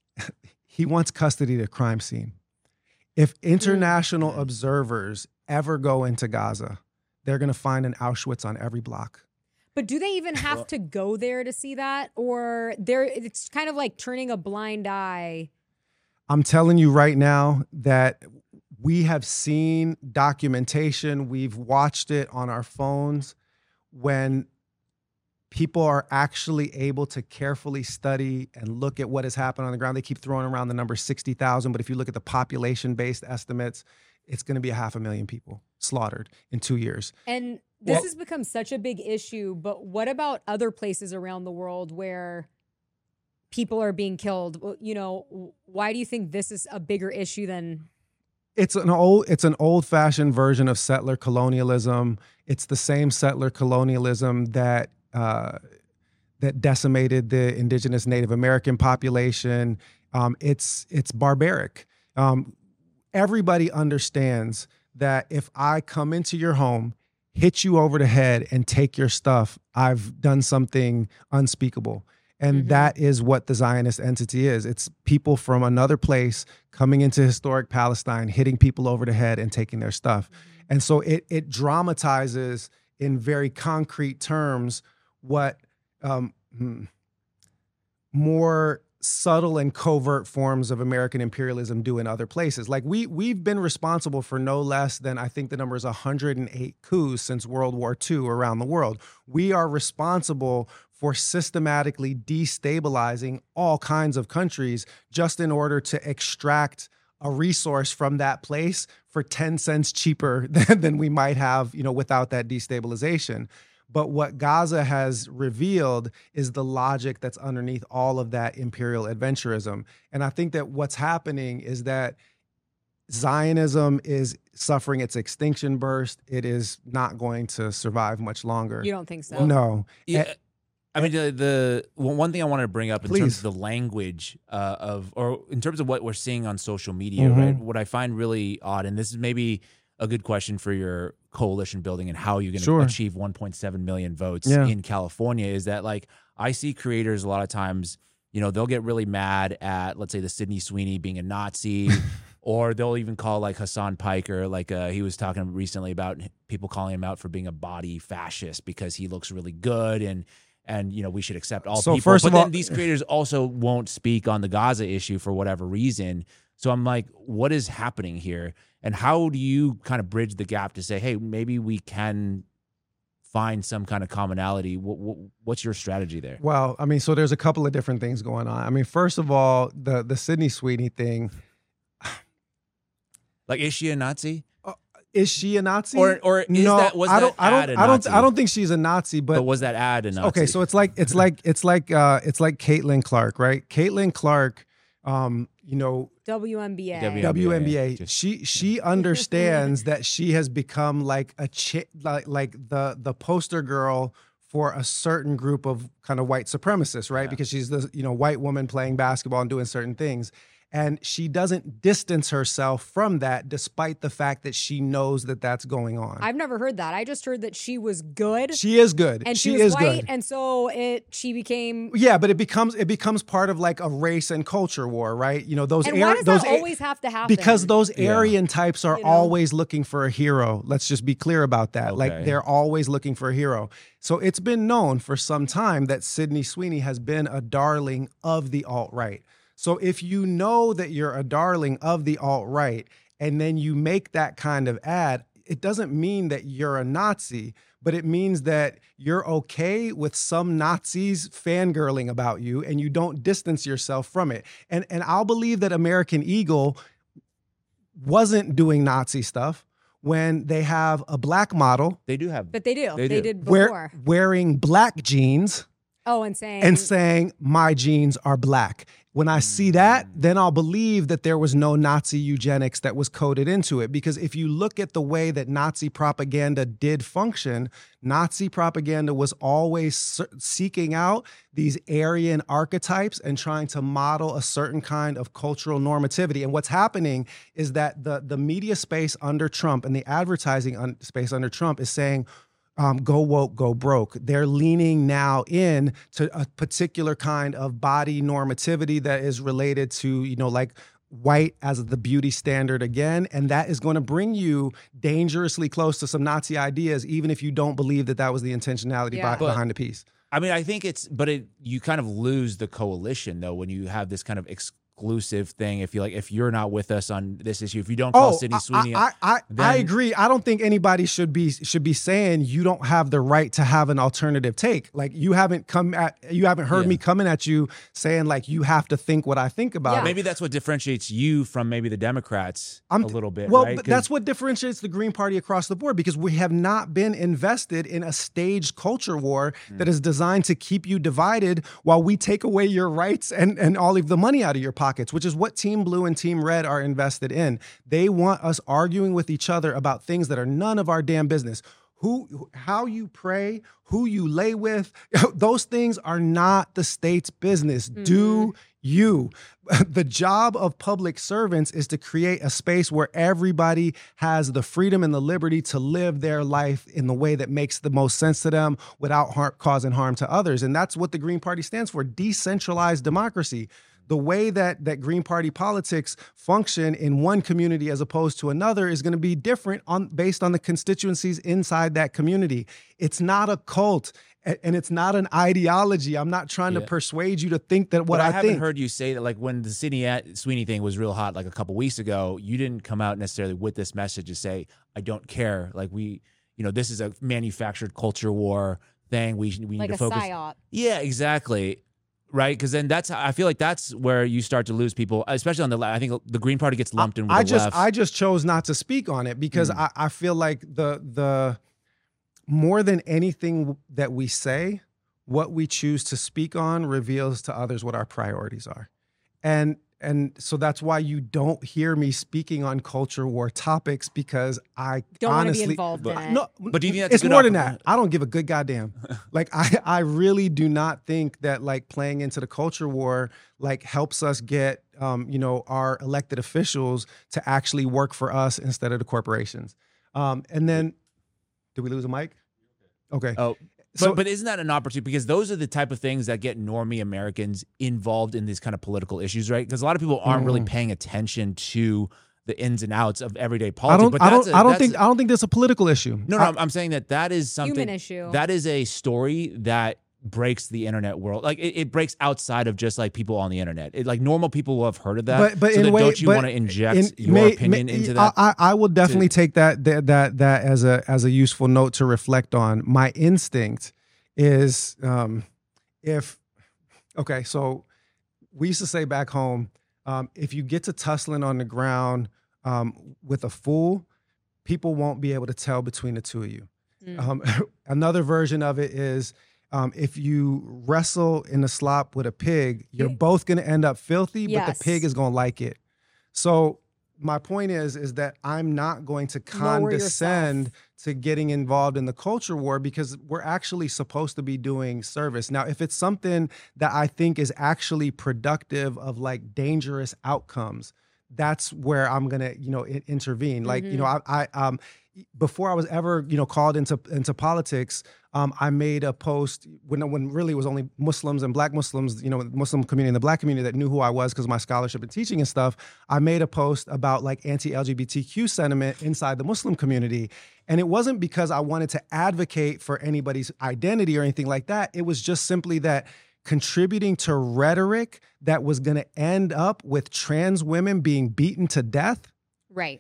he wants custody of the crime scene, if international Mm. observers ever go into Gaza, they're going to find an Auschwitz on every block. But do they even have Well- to go there to see that? Or they're, it's kind of like turning a blind eye. I'm telling you right now that we have seen documentation, we've watched it on our phones, when people are actually able to carefully study and look at what has happened on the ground. They keep throwing around the number sixty thousand, but if you look at the population-based estimates, it's going to be a half a million people slaughtered in two years. And this Well- has become such a big issue, but what about other places around the world where people are being killed? Well, you know, why do you think this is a bigger issue than It's an old it's an old-fashioned version of settler colonialism. It's the same settler colonialism that uh, that decimated the indigenous Native American population. Um, it's it's barbaric. Um, everybody understands that if I come into your home, hit you over the head, and take your stuff, I've done something unspeakable. And Mhm. that is what the Zionist entity is. It's people from another place coming into historic Palestine, hitting people over the head and taking their stuff. And so it it dramatizes in very concrete terms what um, hmm, more subtle and covert forms of American imperialism do in other places. Like we we've been responsible for no less than, I think the number is one hundred eight coups since World War Two around the world. We are responsible for systematically destabilizing all kinds of countries just in order to extract a resource from that place for ten cents cheaper than, than we might have, you know, without that destabilization. But what Gaza has revealed is the logic that's underneath all of that imperial adventurism. And I think that what's happening is that Zionism is suffering its extinction burst. It is not going to survive much longer. You don't think so? No. Yeah. I mean, the, the one thing I wanted to bring up in Please. terms of the language uh, of, or in terms of what we're seeing on social media, Mhm. right? What I find really odd, and this is maybe a good question for your coalition building and how you're going to Sure. achieve one point seven million votes Yeah. in California, is that like I see creators a lot of times, you know, they'll get really mad at, let's say, the Sydney Sweeney being a Nazi. Or they'll even call like Hassan Piker, like uh, he was talking recently about people calling him out for being a body fascist because he looks really good and and you know we should accept all So people. first but of then all- these creators also won't speak on the Gaza issue for whatever reason. So I'm like, what is happening here? And how do you kind of bridge the gap to say, hey, maybe we can find some kind of commonality? What, what, what's your strategy there? Well, I mean, so there's a couple of different things going on. I mean, first of all, the the Sydney Sweeney thing. Like, is she a Nazi? Is she a Nazi? Or or is no, that was I don't, that I ad don't, a I don't, Nazi? I don't think she's a Nazi. But, But was that ad a Nazi? okay, so it's like it's like it's like uh, it's like Caitlin Clark, right? Caitlin Clark, um, you know, W N B A. W- W N B A. Just- She she understands that she has become like a chi- like like the the poster girl for a certain group of kind of white supremacists, right? Yeah. Because she's the you know white woman playing basketball and doing certain things. And she doesn't distance herself from that, despite the fact that she knows that that's going on. I've never heard that. I just heard that she was good she is good. and she, she was is white, good. and so it she became. Yeah, but it becomes it becomes part of like a race and culture war, right? You know those And Ar- why does those that A- always have to happen? because those Yeah. Aryan types are You know? always looking for a hero. Let's just be clear about that. Okay. Like they're always looking for a hero. So it's been known for some time that Sydney Sweeney has been a darling of the alt-right. So if you know that you're a darling of the alt-right and then you make that kind of ad, it doesn't mean that you're a Nazi, but it means that you're okay with some Nazis fangirling about you and you don't distance yourself from it. And and I'll believe that American Eagle wasn't doing Nazi stuff when they have a black model They do have. But they do. They They, do. did before. wear, wearing black jeans oh, and saying and saying my jeans are black. When I see that, then I'll believe that there was no Nazi eugenics that was coded into it. Because if you look at the way that Nazi propaganda did function, Nazi propaganda was always se- seeking out these Aryan archetypes and trying to model a certain kind of cultural normativity. And what's happening is that the, the media space under Trump and the advertising un- space under Trump is saying, Um, go woke, go broke. They're leaning now in to a particular kind of body normativity that is related to, you know, like white as the beauty standard again. And that is going to bring you dangerously close to some Nazi ideas, even if you don't believe that that was the intentionality Yeah. by, But- behind the piece. I mean, I think it's, but it you kind of lose the coalition though when you have this kind of exclusive thing. If you like, if you're not with us on this issue, if you don't call Sydney Sweeney, I, I, I, then- I agree. I don't think anybody should be should be saying you don't have the right to have an alternative take. Like you haven't come at you haven't heard Yeah. me coming at you saying like you have to think what I think about Yeah. it. maybe that's what differentiates you from maybe the Democrats I'm- a little bit. Well, right? but 'Cause- that's what differentiates the Green Party across the board because we have not been invested in a staged culture war Mm. that is designed to keep you divided while we take away your rights and, and all of the money out of your pockets, which is what Team Blue and Team Red are invested in. They want us arguing with each other about things that are none of our damn business. Who, how you pray, who you lay with, those things are not the state's business. Do you. The job of public servants is to create a space where everybody has the freedom and the liberty to live their life in the way that makes the most sense to them without har- causing harm to others. And that's what the Green Party stands for, decentralized democracy. The way that that Green Party politics function in one community as opposed to another is going to be different on based on the constituencies inside that community. It's not a cult a- and it's not an ideology. I'm not trying Yeah. to persuade you to think that what but I, I, haven't think. heard you say that. Like when the Sydney Sweeney thing was real hot, like a couple weeks ago, you didn't come out necessarily with this message to say, "I don't care." Like we, you know, this is a manufactured culture war thing. We we like need a to focus. psyop. Yeah, exactly. right? Because then that's I feel like that's where you start to lose people, especially on the left. I think the Green Party gets lumped in with I the just left. I just chose not to speak on it because Mm. I, I feel like the the more than anything that we say, what we choose to speak on reveals to others what our priorities are. And and so that's why you don't hear me speaking on culture war topics, because I Don't want to honestly be involved but- in it. no, But do you think that's a it's good more than opportunity? that. I don't give a good goddamn. Like I, I really do not think that like playing into the culture war like helps us get, um, you know, our elected officials to actually work for us instead of the corporations. Um, and then, did we lose a mic? Okay. Oh, So- but, but isn't that an opportunity? Because those are the type of things that get normie Americans involved in these kind of political issues, right? Because a lot of people aren't really Mm. paying attention to the ins and outs of everyday I politics. don't. but I that's don't. a- I don't that's think. a- I don't think that's a political issue. no, no, I- I'm, I'm saying that that is something. Human issue. That is a story that breaks the internet world. Like it, it breaks outside of just like people on the internet. It, like normal people will have heard of that. But but so in then a way, don't you but want to inject in- your may- opinion may- into that? I, I I will definitely take that that that that as a as a useful note to reflect on. My instinct is um, if okay, so we used to say back home, um, if you get to tussling on the ground um, with a fool, people won't be able to tell between the two of you. Mm. Um, another version of it is um, if you wrestle in the slop with a pig, you're You- both going to end up filthy, but Yes. the pig is going to like it. So my point is, is that I'm not going to Lower condescend yourself. to getting involved in the culture war, because we're actually supposed to be doing service. Now, if it's something that I think is actually productive of like dangerous outcomes, that's where I'm gonna, you know, in- intervene. Like, you know, I, I, um, before I was ever, you know, called into into politics, um, I made a post when when really it was only Muslims and Black Muslims, you know, the Muslim community and the Black community that knew who I was because of my scholarship and teaching and stuff. I made a post about like anti-L G B T Q sentiment inside the Muslim community, and it wasn't because I wanted to advocate for anybody's identity or anything like that. It was just simply that contributing to rhetoric that was going to end up with trans women being beaten to death. Right.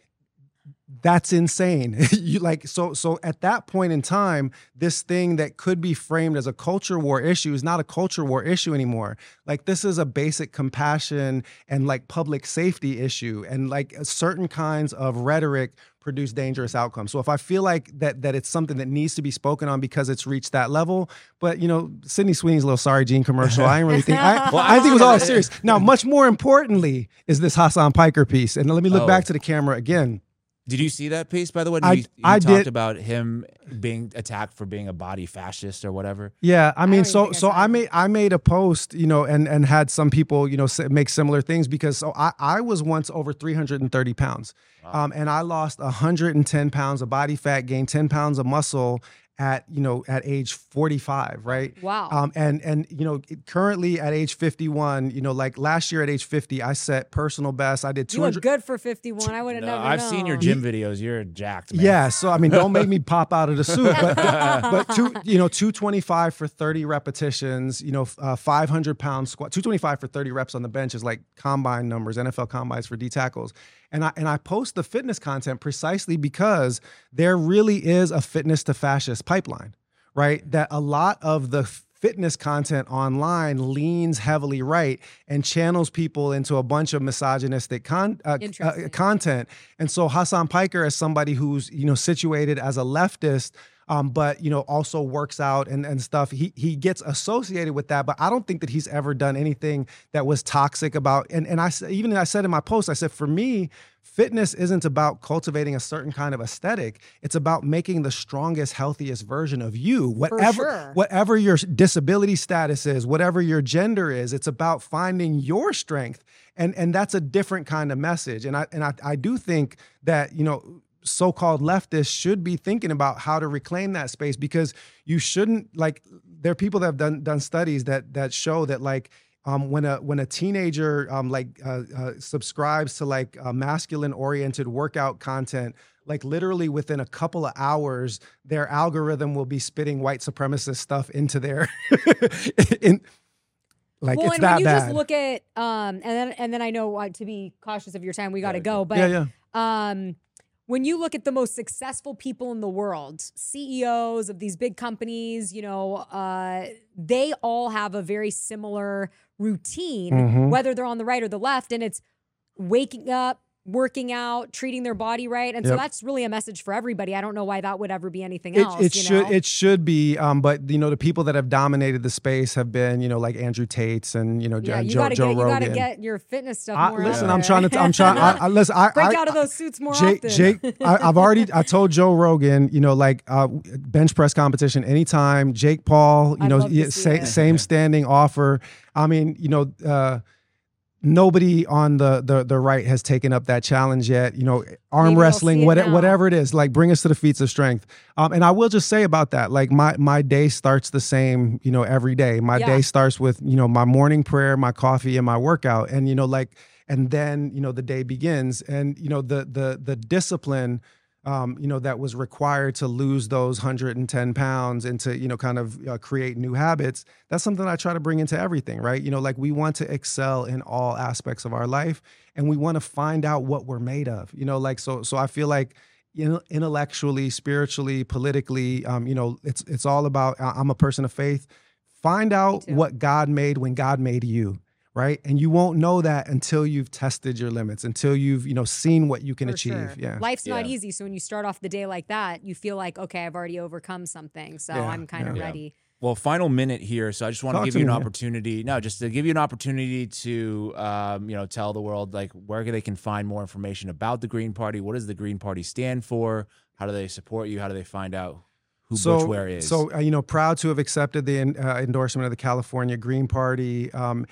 That's insane. You like so so at that point in time, this thing that could be framed as a culture war issue is not a culture war issue anymore. Like this is a basic compassion and like public safety issue, and like certain kinds of rhetoric produce dangerous outcomes. So if I feel like that that it's something that needs to be spoken on because it's reached that level, but you know, Sydney Sweeney's little Sorry Jean commercial, I didn't really think I, Well, I think it was all that serious. Now, much more importantly is this Hassan Piker piece. And let me look Oh. back to the camera again. Did you see that piece, by the way? I- you, you I talked did. about him being attacked for being a body fascist or whatever. Yeah, I mean, don't even so think I so saw I it. made I made a post, you know, and and had some people, you know, s- make similar things, because so I I was once over three hundred thirty pounds, um, and I lost one hundred ten pounds of body fat, gained ten pounds of muscle at you know at age forty-five, right? Wow. Um, and and you know currently at age fifty-one, you know, like last year at age fifty, I set personal best. I did You look 200. good for fifty-one. I would have No, never I've seen your known. gym videos. You're jacked, man. Yeah, so I mean, don't make me pop out of the suit, but but two, you know, two twenty-five for thirty repetitions, you know, uh, five hundred pound squat, two twenty-five for thirty reps on the bench is like combine numbers, N F L combines for D tackles, and I and I post the fitness content precisely because there really is a fitness to fascist pipeline, right? That a lot of the fitness content online leans heavily right and channels people into a bunch of misogynistic con- uh, uh, Interesting. content. And so Hassan Piker, as somebody who's, you know, situated as a leftist, um, but, you know, also works out and, and stuff, he he gets associated with that. But I don't think that he's ever done anything that was toxic about, and, and I s- even I said in my post, I said, for me, fitness isn't about cultivating a certain kind of aesthetic. It's about making the strongest, healthiest version of you, whatever, sure. whatever your disability status is, whatever your gender is. It's about finding your strength. And, and that's a different kind of message. And I, and I, I do think that, you know, so-called leftists should be thinking about how to reclaim that space, because you shouldn't, like, there are people that have done, done studies that, that show that, like, Um, when a when a teenager um, like uh, uh, subscribes to like uh, masculine oriented workout content, like literally within a couple of hours, their algorithm will be spitting white supremacist stuff into their in like well, it's and that when you bad. just look at um, and then and then I know uh, to be cautious of your time, we got to Yeah, go. But yeah, yeah. um, when you look at the most successful people in the world, C E Os of these big companies, you know, uh, they all have a very similar routine, Mhm. whether they're on the right or the left, and it's waking up, working out, treating their body right. And so Yep. that's really a message for everybody. I don't know why that would ever be anything It, else. it you should know? it should be, um, but you know the people that have dominated the space have been you know like Andrew Tate's and you know yeah, you Joe, gotta Joe get, you Rogan. gotta get your fitness stuff I, more listen, out I'm there. trying to I'm trying. I, I, listen, I, break I, out of those suits more Jake, often. Jake, I, I've already I told Joe Rogan, you know, like uh, bench press competition anytime. Jake Paul, you I'd know, love to yeah, see sa- it. same standing offer. I mean, you know. Uh, Nobody on the, the the right has taken up that challenge yet. You know, arm Maybe they'll wrestling, see it whatever, now. whatever it is, like bring us to the feats of strength. Um, and I will just say about that, like my my day starts the same, you know, every day. My Yeah. day starts with you know my morning prayer, my coffee, and my workout, and you know, like, and then you know the day begins, and you know the the the discipline. Um, you know, that was required to lose those one hundred ten pounds and to, you know, kind of uh, create new habits. That's something I try to bring into everything, right? You know, like we want to excel in all aspects of our life and we want to find out what we're made of, you know, like, so, so I feel like, you know, intellectually, spiritually, politically, um, you know, it's, it's all about, I'm a person of faith. Find out too. what God made when God made you. Right. And you won't know that until you've tested your limits, until you've, you know, seen what you can For achieve. sure. Yeah. Life's not Yeah. easy. So when you start off the day like that, you feel like, okay, I've already overcome something. So Yeah, I'm kind of yeah. ready. Well, final minute here, so I just want to Talk give to you an me, yeah. opportunity. No, just to give you an opportunity to, um, you know, tell the world like where they can find more information about the Green Party. What does the Green Party stand for? How do they support you? How do they find out who so, Butch Ware is? So, uh, you know, proud to have accepted the uh, endorsement of the California Green Party. Um,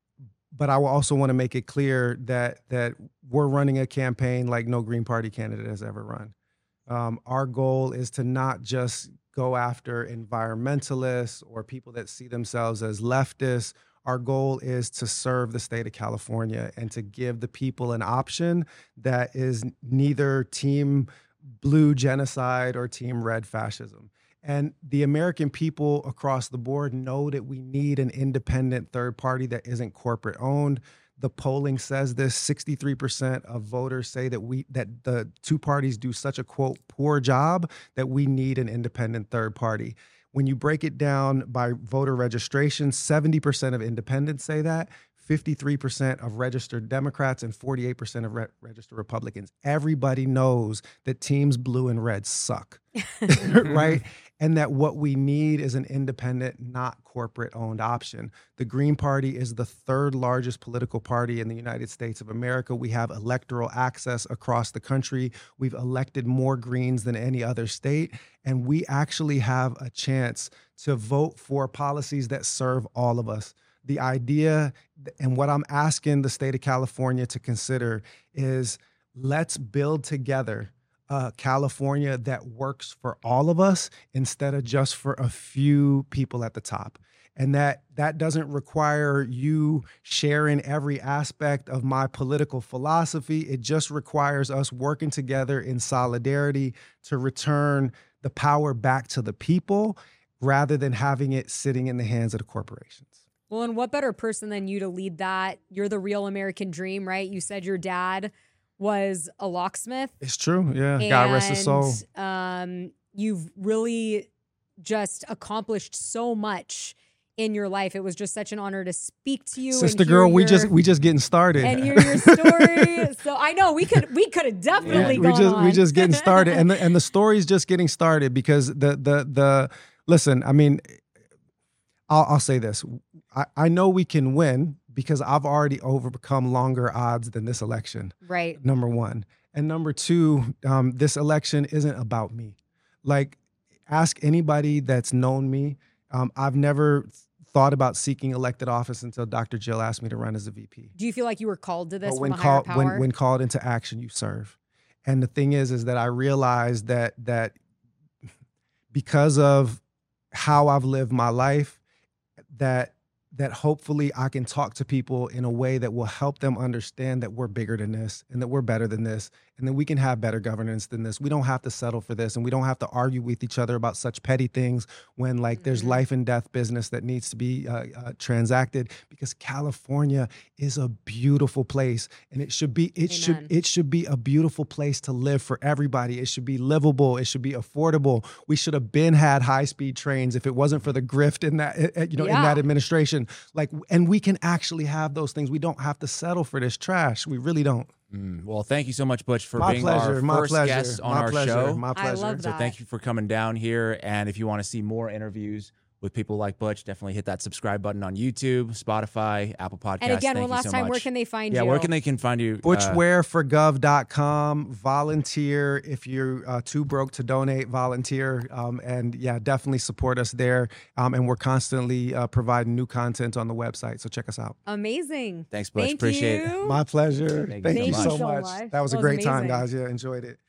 but I will also want to make it clear that that we're running a campaign like no Green Party candidate has ever run. Um, our goal is to not just go after environmentalists or people that see themselves as leftists. Our goal is to serve the state of California and to give the people an option that is neither team blue genocide or team red fascism. And the American people across the board know that we need an independent third party that isn't corporate owned. The polling says this, sixty-three percent of voters say that we that the two parties do such a, quote, poor job that we need an independent third party. When you break it down by voter registration, seventy percent of independents say that, fifty-three percent of registered Democrats and forty-eight percent of re- registered Republicans. Everybody knows that teams blue and red suck, right? And that what we need is an independent, not corporate-owned option. The Green Party is the third largest political party in the United States of America. We have electoral access across the country. We've elected more Greens than any other state, and we actually have a chance to vote for policies that serve all of us. The idea, and what I'm asking the state of California to consider is let's build together a California that works for all of us instead of just for a few people at the top. And that that doesn't require you sharing every aspect of my political philosophy. It just requires us working together in solidarity to return the power back to the people rather than having it sitting in the hands of the corporations. Well, and what better person than you to lead that? You're the real American dream, right? You said your dad was a locksmith. It's true. Yeah. God rest his soul. Um, you've really just accomplished so much in your life. It was just such an honor to speak to you. Sister and hear girl, we your- just we just getting started. and hear your story. So I know we could we could have definitely we gone just on. we just getting started, and the and the story's just getting started because the the the listen. I mean, I'll I'll say this. I, I know we can win because I've already overcome longer odds than this election. right. Number one. And number two, um, this election isn't about me. Like, ask anybody that's known me. Um, I've never thought about seeking elected office until Doctor Jill asked me to run as a V P. Do you feel like you were called to this But from when a higher called power? when when called into action, you serve. And the thing is, is that I realized that that because of how I've lived my life, that that hopefully I can talk to people in a way that will help them understand that we're bigger than this and that we're better than this and that we can have better governance than this. We don't have to settle for this, and we don't have to argue with each other about such petty things when like mm-hmm. there's life and death business that needs to be uh, uh, transacted, because California is a beautiful place, and it should be it Amen. should it should be a beautiful place to live for everybody. It should be livable. It should be affordable. We should have been had high-speed trains if it wasn't for the grift in that you know yeah. in that administration. Like, and we can actually have those things. We don't have to settle for this trash. We really don't. Mm, well, thank you so much, Butch, for my being pleasure, our my first pleasure, guest on my our pleasure, show. My pleasure. I love that. So thank you for coming down here. And if you want to see more interviews with people like Butch, definitely hit that subscribe button on YouTube, Spotify, Apple Podcasts. And again, Thank one last so time, much. where can they find yeah, you? Yeah, where can they can find you? butch wear for gov dot com. Volunteer if you're uh, too broke to donate. Volunteer, um, and yeah, definitely support us there. Um, and we're constantly uh, providing new content on the website, so check us out. Amazing. Thanks, Butch. Thank Appreciate you. it. My pleasure. Thank Thank, you you so so much. much. So much. That was That a was great time, amazing. guys. Yeah, enjoyed it.